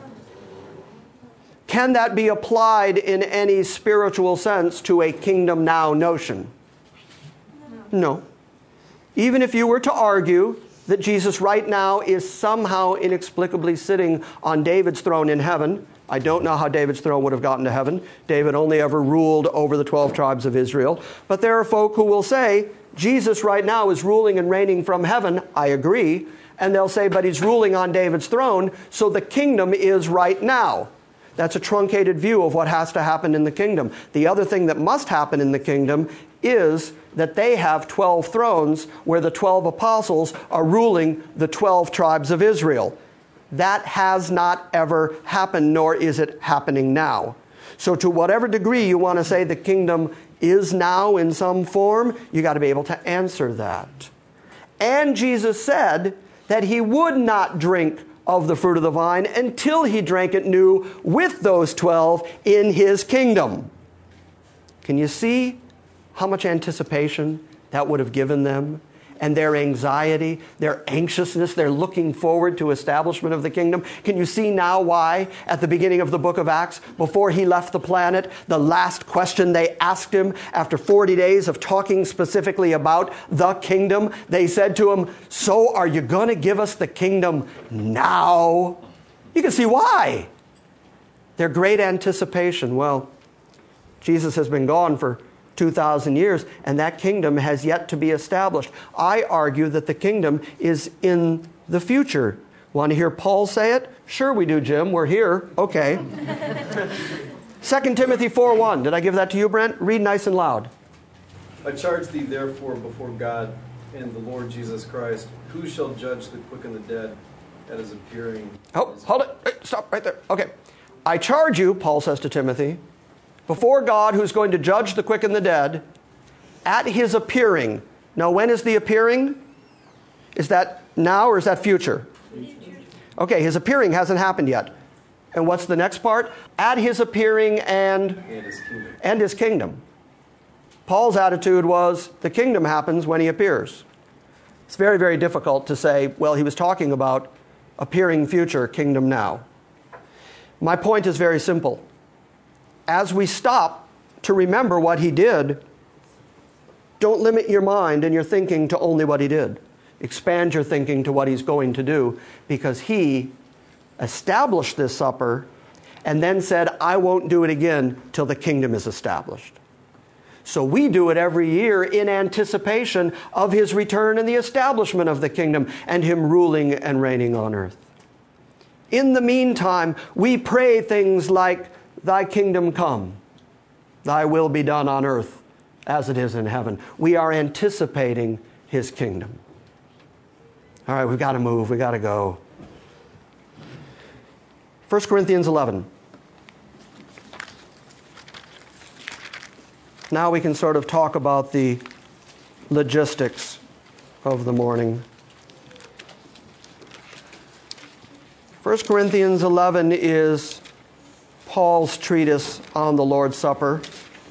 Can that be applied in any spiritual sense to a kingdom now notion? No. Even if you were to argue that Jesus right now is somehow inexplicably sitting on David's throne in heaven, I don't know how David's throne would have gotten to heaven. David only ever ruled over the 12 tribes of Israel. But there are folk who will say, Jesus right now is ruling and reigning from heaven. I agree. And they'll say, but he's ruling on David's throne, so the kingdom is right now. That's a truncated view of what has to happen in the kingdom. The other thing that must happen in the kingdom is that they have 12 thrones where the 12 apostles are ruling the 12 tribes of Israel. That has not ever happened, nor is it happening now. So to whatever degree you want to say the kingdom is now in some form, you got to be able to answer that. And Jesus said that he would not drink of the fruit of the vine until he drank it new with those 12 in his kingdom. Can you see how much anticipation that would have given them? And their anxiety, their anxiousness, their looking forward to establishment of the kingdom. Can you see now why, at the beginning of the book of Acts, before he left the planet, the last question they asked him after 40 days of talking specifically about the kingdom, they said to him, so are you going to give us the kingdom now? You can see why. Their great anticipation. Well, Jesus has been gone for 2,000 years, and that kingdom has yet to be established. I argue that the kingdom is in the future. Want to hear Paul say it? Sure we do, Jim. We're here. Okay. 2 Timothy 4:1. Did I give that to you, Brent? Read nice and loud. I charge thee therefore before God and the Lord Jesus Christ, who shall judge the quick and the dead at his appearing. Oh, hold it. Hey, stop right there. Okay. I charge you, Paul says to Timothy, before God, who's going to judge the quick and the dead, at his appearing. Now, when is the appearing? Is that now or is that future? Okay, his appearing hasn't happened yet. And what's the next part? At his appearing and his kingdom. Paul's attitude was the kingdom happens when he appears. It's very, very difficult to say, well, he was talking about appearing future, kingdom now. My point is very simple. As we stop to remember what he did, don't limit your mind and your thinking to only what he did. expand your thinking to what he's going to do, because he established this supper and then said, I won't do it again till the kingdom is established. So we do it every year in anticipation of his return and the establishment of the kingdom and him ruling and reigning on earth. In the meantime, we pray things like, thy kingdom come, thy will be done on earth as it is in heaven. We are anticipating his kingdom. All right, we've got to move. We've got to go. 1 Corinthians 11. Now we can sort of talk about the logistics of the morning. 1 Corinthians 11 is Paul's treatise on the Lord's Supper.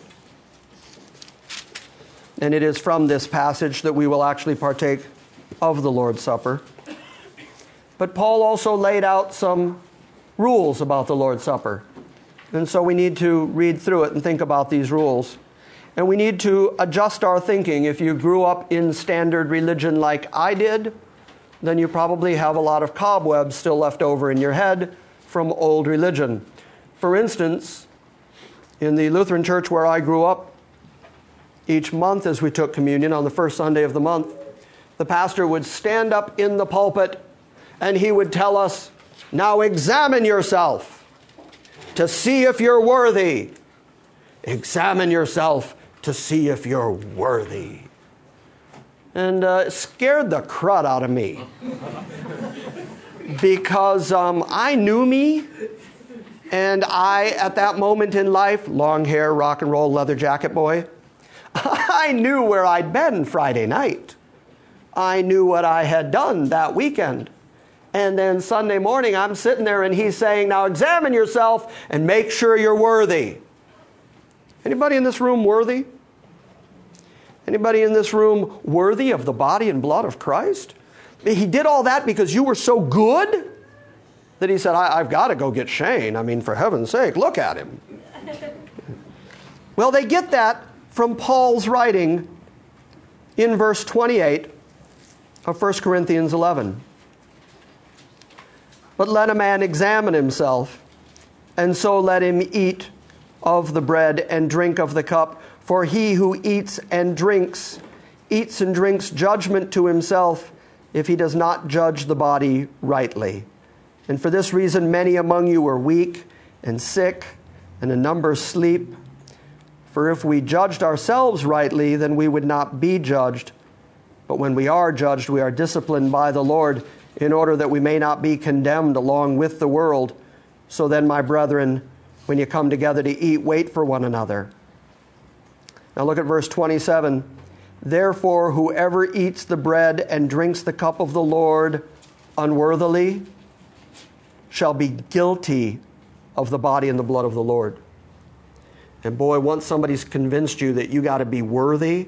And it is from this passage that we will actually partake of the Lord's Supper. But Paul also laid out some rules about the Lord's Supper. And so we need to read through it and think about these rules. And we need to adjust our thinking. If you grew up in standard religion like I did, then you probably have a lot of cobwebs still left over in your head from old religion. For instance, in the Lutheran church where I grew up, each month as we took communion on the first Sunday of the month, the pastor would stand up in the pulpit and he would tell us, now examine yourself to see if you're worthy. Examine yourself to see if you're worthy. And it scared the crud out of me. Because I knew me, and I, at that moment in life, long hair, rock and roll, leather jacket boy, I knew where I'd been Friday night. I knew what I had done that weekend. And then Sunday morning, I'm sitting there and he's saying, now examine yourself and make sure you're worthy. Anybody in this room worthy? Anybody in this room worthy of the body and blood of Christ? He did all that because you were so good that he said, I've got to go get Shane. I mean, for heaven's sake, look at him. Well, they get that from Paul's writing in verse 28 of 1 Corinthians 11. But let a man examine himself, and so let him eat of the bread and drink of the cup. For he who eats and drinks judgment to himself if he does not judge the body rightly. And for this reason many among you are weak and sick, and a number sleep. For if we judged ourselves rightly, then we would not be judged. But when we are judged, we are disciplined by the Lord, in order that we may not be condemned along with the world. So then, my brethren, when you come together to eat, wait for one another. Now look at verse 27. Therefore, whoever eats the bread and drinks the cup of the Lord unworthily shall be guilty of the body and the blood of the Lord. And boy, once somebody's convinced you that you got to be worthy,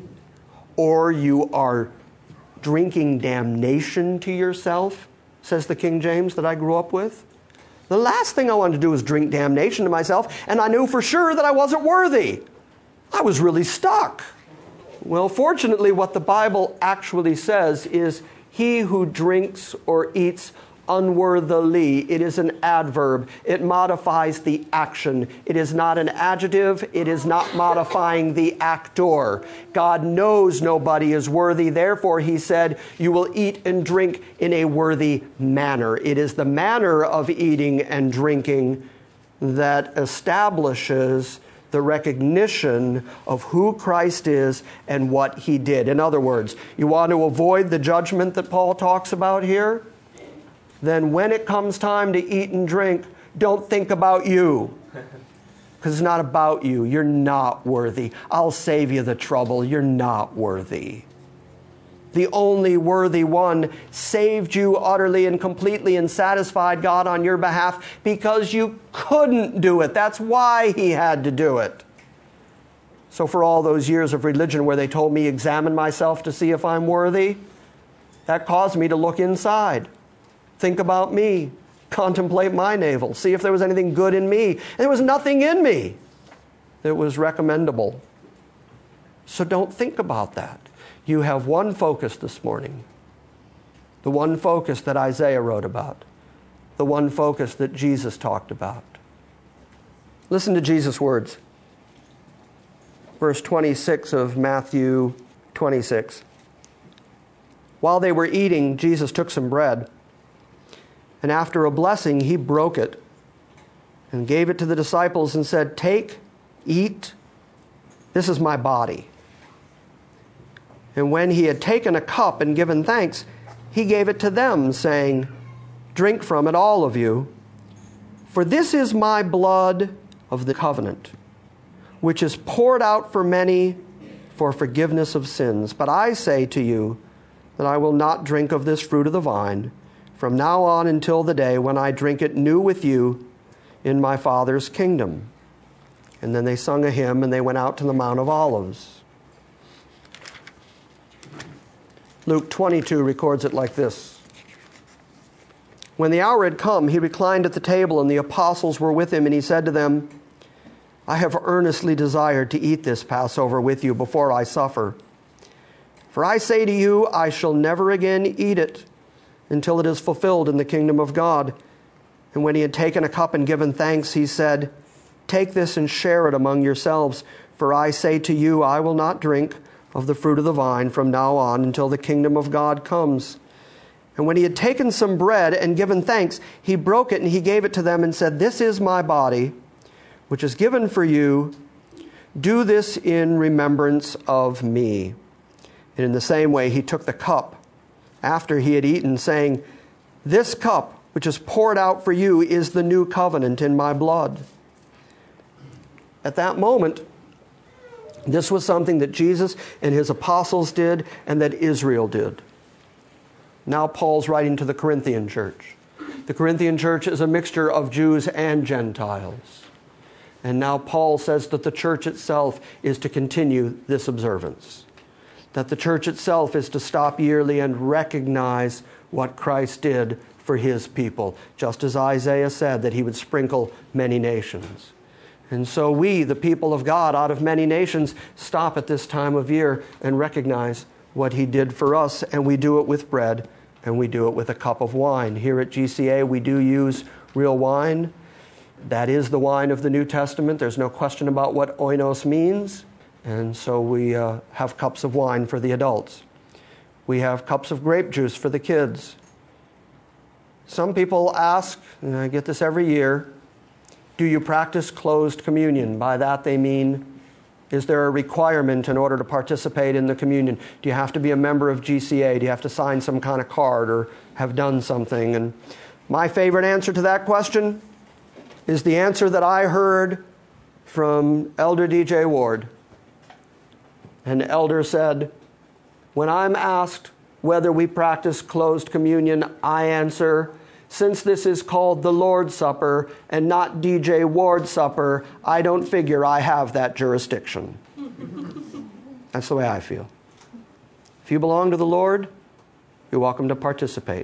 or you are drinking damnation to yourself, says the King James that I grew up with, the last thing I wanted to do was drink damnation to myself, and I knew for sure that I wasn't worthy. I was really stuck. Well, fortunately, what the Bible actually says is he who drinks or eats unworthily. It is an adverb. It modifies the action. It is not an adjective. It is not modifying the actor. God knows nobody is worthy. Therefore, he said, you will eat and drink in a worthy manner. It is the manner of eating and drinking that establishes the recognition of who Christ is and what he did. In other words, you want to avoid the judgment that Paul talks about here? Then when it comes time to eat and drink, don't think about you. Because it's not about you. You're not worthy. I'll save you the trouble. You're not worthy. The only worthy one saved you utterly and completely and satisfied God on your behalf because you couldn't do it. That's why he had to do it. So for all those years of religion where they told me examine myself to see if I'm worthy, that caused me to look inside. Think about me. Contemplate my navel. See if there was anything good in me. And there was nothing in me that was recommendable. So don't think about that. You have one focus this morning. the one focus that Isaiah wrote about, the one focus that Jesus talked about. Listen to Jesus' words. Verse 26 of Matthew 26. While they were eating, Jesus took some bread, and after a blessing, he broke it and gave it to the disciples and said, "Take, eat, this is my body." And when he had taken a cup and given thanks, he gave it to them, saying, "Drink from it, all of you, for this is my blood of the covenant, which is poured out for many for forgiveness of sins. But I say to you that I will not drink of this fruit of the vine from now on until the day when I drink it new with you in my Father's kingdom." And then they sung a hymn and they went out to the Mount of Olives. Luke 22 records it like this. When the hour had come, he reclined at the table, and the apostles were with him, and he said to them, "I have earnestly desired to eat this Passover with you before I suffer. For I say to you, I shall never again eat it until it is fulfilled in the kingdom of God." And when he had taken a cup and given thanks, he said, "Take this and share it among yourselves. For I say to you, I will not drink of the fruit of the vine from now on until the kingdom of God comes." And when he had taken some bread and given thanks, he broke it and he gave it to them and said, "This is my body, which is given for you. Do this in remembrance of me." And in the same way, he took the cup after he had eaten, saying, "This cup, which is poured out for you, is the new covenant in my blood." At that moment, this was something that Jesus and his apostles did and that Israel did. Now Paul's writing to the Corinthian church. The Corinthian church is a mixture of Jews and Gentiles. And now Paul says that the church itself is to continue this observance. That the church itself is to stop yearly and recognize what Christ did for his people, just as Isaiah said that he would sprinkle many nations. And so we, the people of God out of many nations, stop at this time of year and recognize what he did for us, and we do it with bread, and we do it with a cup of wine. Here at GCA, we do use real wine. That is the wine of the New Testament. There's no question about what oinos means. And so we have cups of wine for the adults. We have cups of grape juice for the kids. Some people ask, and I get this every year, do you practice closed communion? By that they mean, is there a requirement in order to participate in the communion? Do you have to be a member of GCA? Do you have to sign some kind of card or have done something? And my favorite answer to that question is the answer that I heard from Elder D.J. Ward. An elder said, "When I'm asked whether we practice closed communion, I answer, since this is called the Lord's Supper and not D.J. Ward's Supper, I don't figure I have that jurisdiction." That's the way I feel. If you belong to the Lord, you're welcome to participate.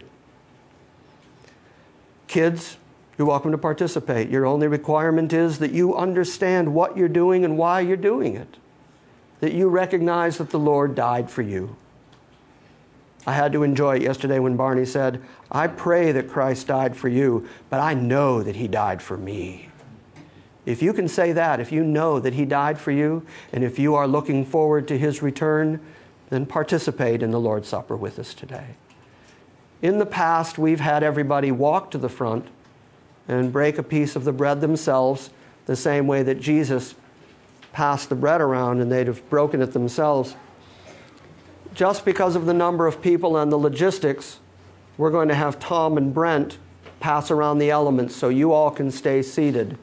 Kids, you're welcome to participate. Your only requirement is that you understand what you're doing and why you're doing it. That you recognize that the Lord died for you. I had to enjoy it yesterday when Barney said, "I pray that Christ died for you, but I know that he died for me." If you can say that, if you know that he died for you, and if you are looking forward to his return, then participate in the Lord's Supper with us today. In the past, we've had everybody walk to the front and break a piece of the bread themselves, the same way that Jesus passed the bread around and they'd have broken it themselves. Just because of the number of people and the logistics, we're going to have Tom and Brent pass around the elements so you all can stay seated.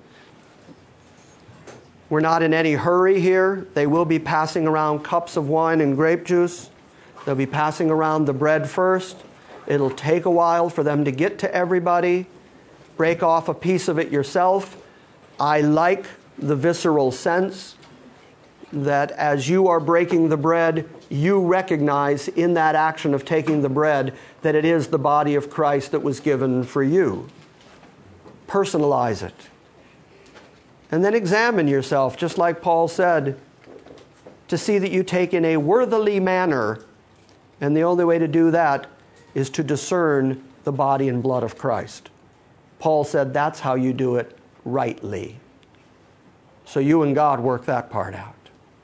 We're not in any hurry here. They will be passing around cups of wine and grape juice. They'll be passing around the bread first. It'll take a while for them to get to everybody. Break off a piece of it yourself. I like the visceral sense that as you are breaking the bread, you recognize in that action of taking the bread that it is the body of Christ that was given for you. Personalize it. And then examine yourself, just like Paul said, to see that you take in a worthily manner. And the only way to do that is to discern the body and blood of Christ. Paul said that's how you do it rightly. So you and God work that part out.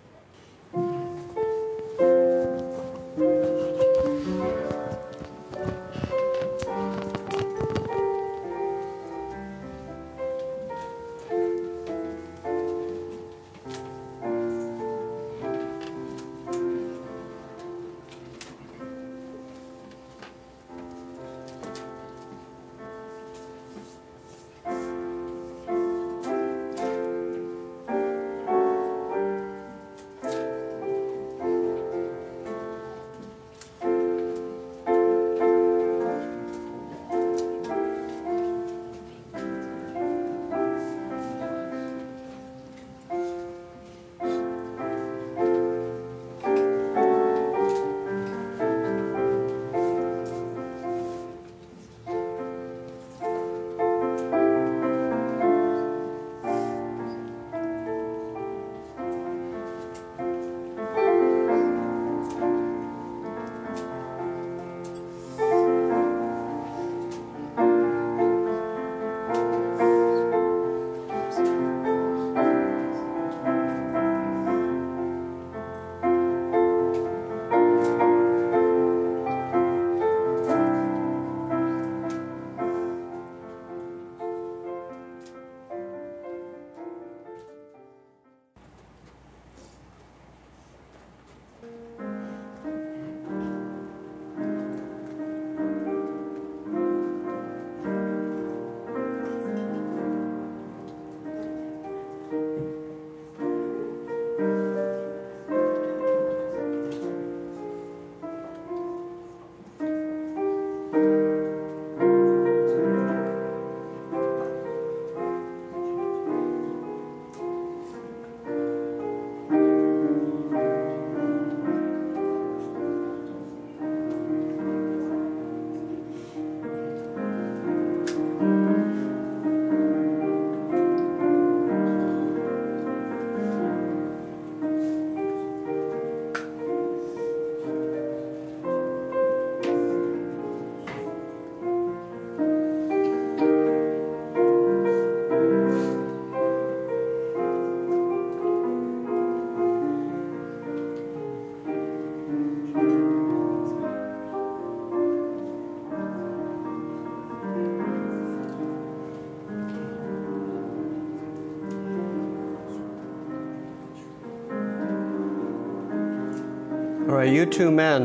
All right, you two men,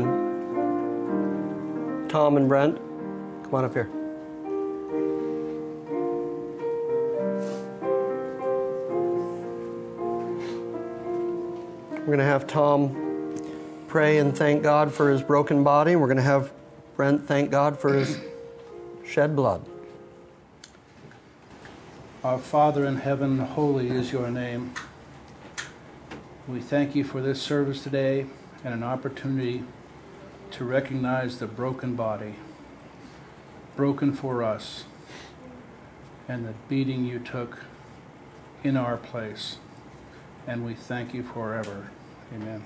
Tom and Brent, come on up here. We're going to have Tom pray and thank God for his broken body. We're going to have Brent thank God for his shed blood. Our Father in heaven, holy is your name. We thank you for this service today and an opportunity to recognize the broken body, broken for us, and the beating you took in our place. And we thank you forever. Amen.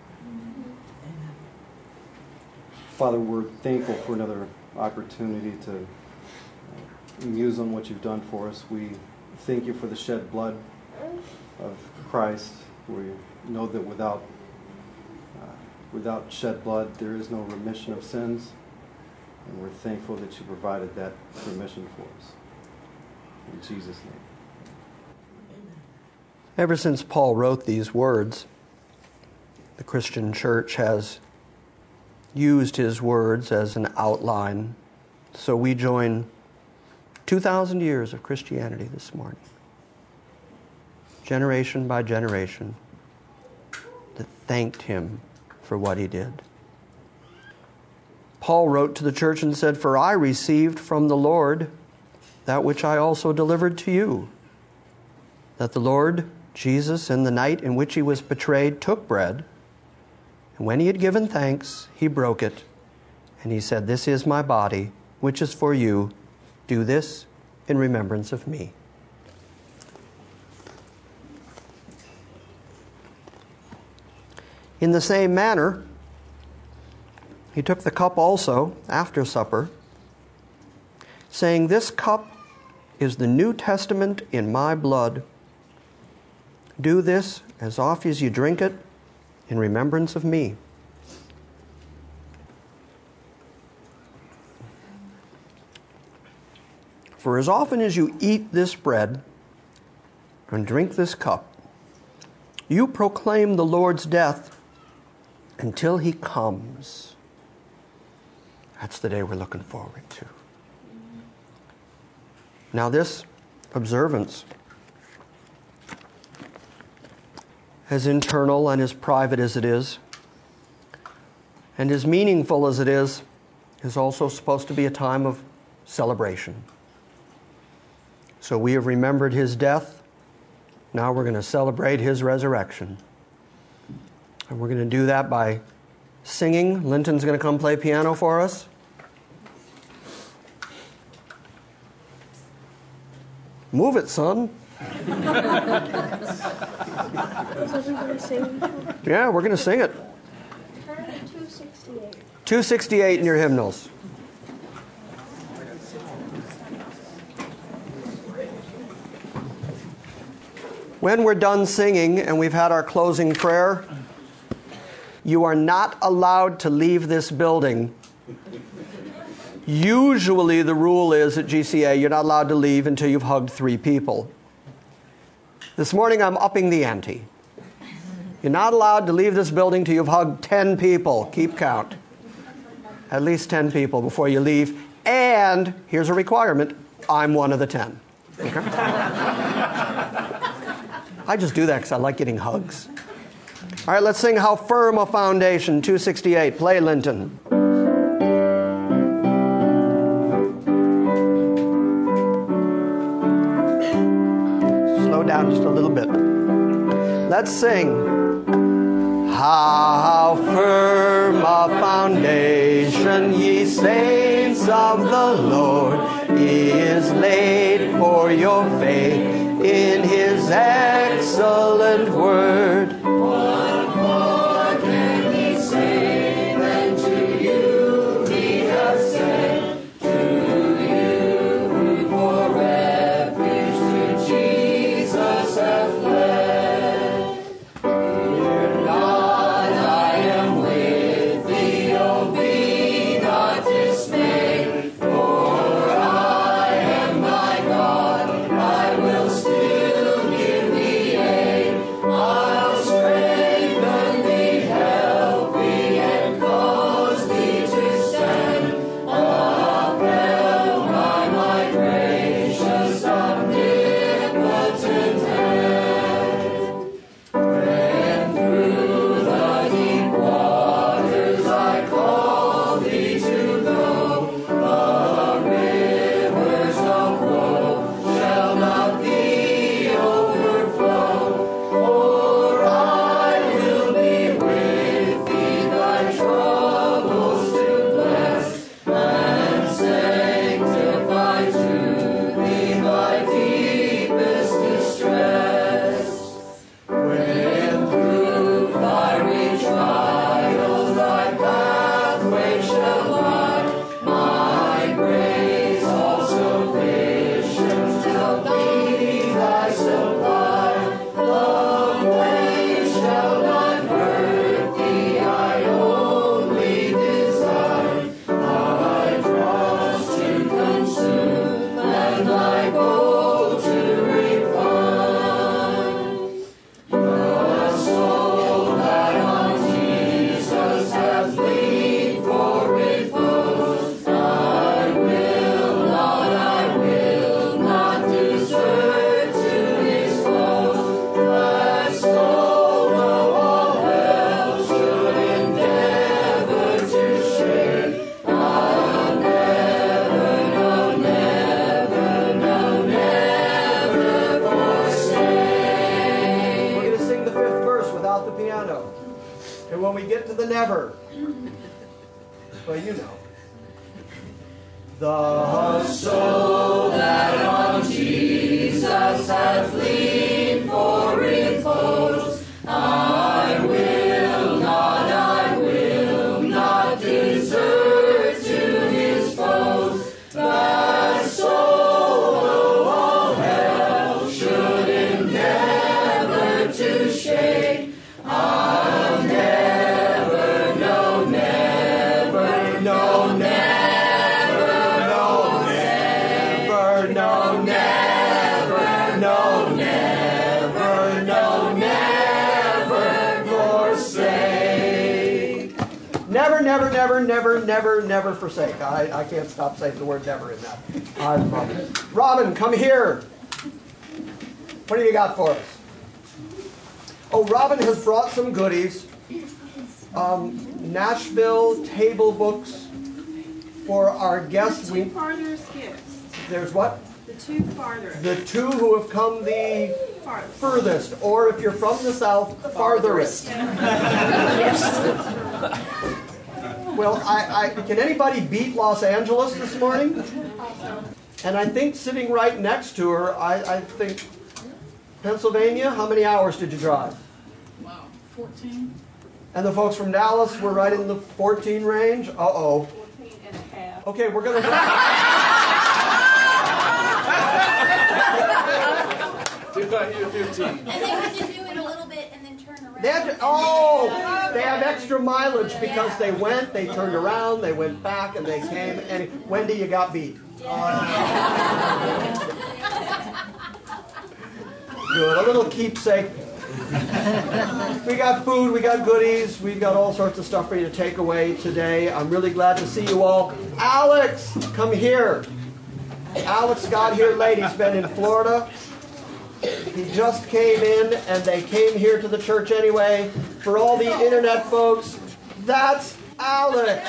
Father, we're thankful for another opportunity to muse on what you've done for us. We thank you for the shed blood of Christ. We know that without shed blood, there is no remission of sins. And we're thankful that you provided that remission for us. In Jesus' name. Ever since Paul wrote these words, the Christian church has used his words as an outline. So we join 2,000 years of Christianity this morning, generation by generation, that thanked him for what he did. Paul wrote to the church and said, "For I received from the Lord that which I also delivered to you, that the Lord Jesus, in the night in which he was betrayed, took bread, and when he had given thanks, he broke it, and he said, 'This is my body, which is for you. Do this in remembrance of me.'" In the same manner, He took the cup also after supper, saying, "This cup is the New Testament in my blood. Do this as oft as you drink it in remembrance of me." For as often as you eat this bread and drink this cup, you proclaim the Lord's death until he comes. That's the day we're looking forward to. Now this observance, as internal and as private as it is, and as meaningful as it is also supposed to be a time of celebration. So we have remembered his death. Now we're going to celebrate his resurrection. And we're going to do that by singing. Linton's going to come play piano for us. Move it, son. Is everybody singing? Yeah, we're going to sing it. Turn to 268. 268 in your hymnals. When we're done singing and we've had our closing prayer, you are not allowed to leave this building. Usually the rule is at GCA, you're not allowed to leave until you've hugged 3 people. This morning I'm upping the ante. You're not allowed to leave this building till you've hugged 10 people. Keep count. At least 10 people before you leave. And here's a requirement. I'm one of the 10. Okay? I just do that because I like getting hugs. All right, let's sing How Firm a Foundation, 268. Play, Linton. Slow down just a little bit. Let's sing. How firm a foundation, ye saints of the Lord, is laid for your faith in his excellent word. What more can he say than to you he has said? To you who for refuge to Jesus have fled. Fear not, I am with thee, O be not dismayed, for I am thy God, I will still give thee aid. I'll strengthen thee, help thee, and cause thee to stand, upheld by my gracious omnipotent hand. When through the deep waters I call thee to go, the rivers of woe shall not thee overflow. For I will be with thee, thy troubles to bless, and sanctify to thee thy deepest distress. When through fiery trials thy pathway shall lie, my grace all sufficient shall be thy supply. The flame shall not hurt thee, I only desire thy dross to consume and thy gold to refine. The soul that on Jesus hath leaned for repose, I will not desert to his close. That soul, though all hell should endeavor to shake, I'll never, no, never, no, never forsake. We're going to sing the 5th verse without the piano. And when we get to the never, well, you know. The soul that on Jesus hath leaned for repose, I will not desert. never, never, never, never, never, never forsake. I can't stop saying the word never in that. I love it. Robin, come here. What do you got for us? Oh, Robin has brought some goodies. Nashville table books for our guests. The two farthest gifts. There's what? The two farthest. The two who have come the furthest, or if you're from the south, farthest. Well, can anybody beat Los Angeles this morning? And I think sitting right next to her, I think Pennsylvania. How many hours did you drive? Wow, 14. And the folks from Dallas were right in the 14 range? Uh-oh. 14 and a half. Okay, we're going to... Did not hear 15. And they had to do it a little bit and then turn around. They have extra mileage because they went, they turned around, they went back, and they came. And Wendy, you got beat. Good, a little keepsake. We got food, we got goodies, we've got all sorts of stuff for you to take away today. I'm really glad to see you all. Alex, come here. Alex got here late. He's been in Florida. He just came in, and they came here to the church anyway. For all the internet folks, that's Alex.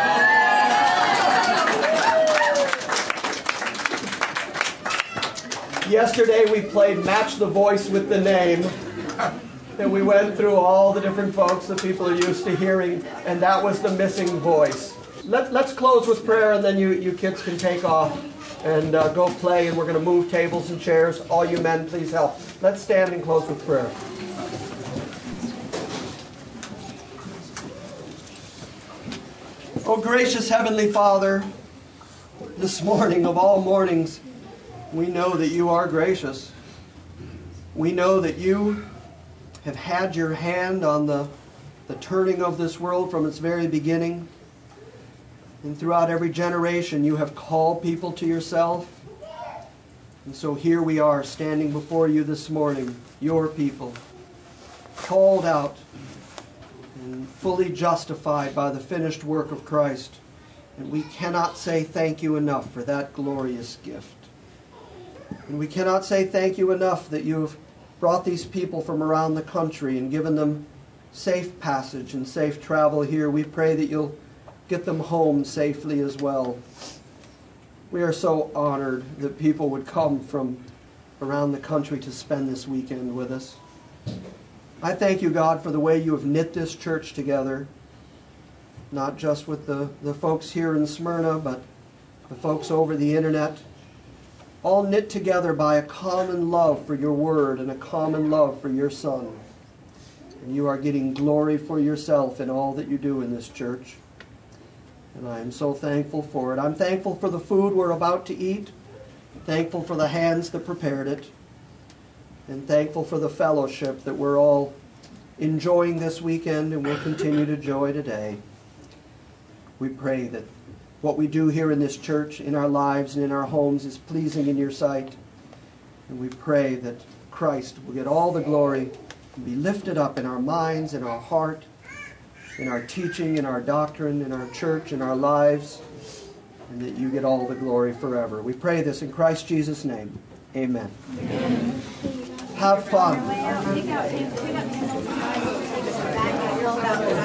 Yesterday we played Match the Voice with the Name. And we went through all the different folks that people are used to hearing, and that was the missing voice. Let's close with prayer, and then you kids can take off and go play, and we're going to move tables and chairs. All you men, please help. Let's stand and close with prayer. Oh, gracious Heavenly Father, this morning of all mornings, we know that you are gracious. We know that you have had your hand on the turning of this world from its very beginning. And throughout every generation, you have called people to yourself. And so here we are standing before you this morning, your people, called out and fully justified by the finished work of Christ. And we cannot say thank you enough for that glorious gift. And we cannot say thank you enough that you have brought these people from around the country and given them safe passage and safe travel here. We pray that you'll get them home safely as well. We are so honored that people would come from around the country to spend this weekend with us. I thank you, God, for the way you have knit this church together, not just with the folks here in Smyrna, but the folks over the internet, all knit together by a common love for your word and a common love for your Son. And you are getting glory for yourself in all that you do in this church. And I am so thankful for it. I'm thankful for the food we're about to eat, thankful for the hands that prepared it, and thankful for the fellowship that we're all enjoying this weekend and will continue to enjoy today. We pray that what we do here in this church, in our lives and in our homes, is pleasing in your sight. And we pray that Christ will get all the glory and be lifted up in our minds, in our heart, in our teaching, in our doctrine, in our church, in our lives, and that you get all the glory forever. We pray this in Christ Jesus' name. Amen. Amen. Have fun.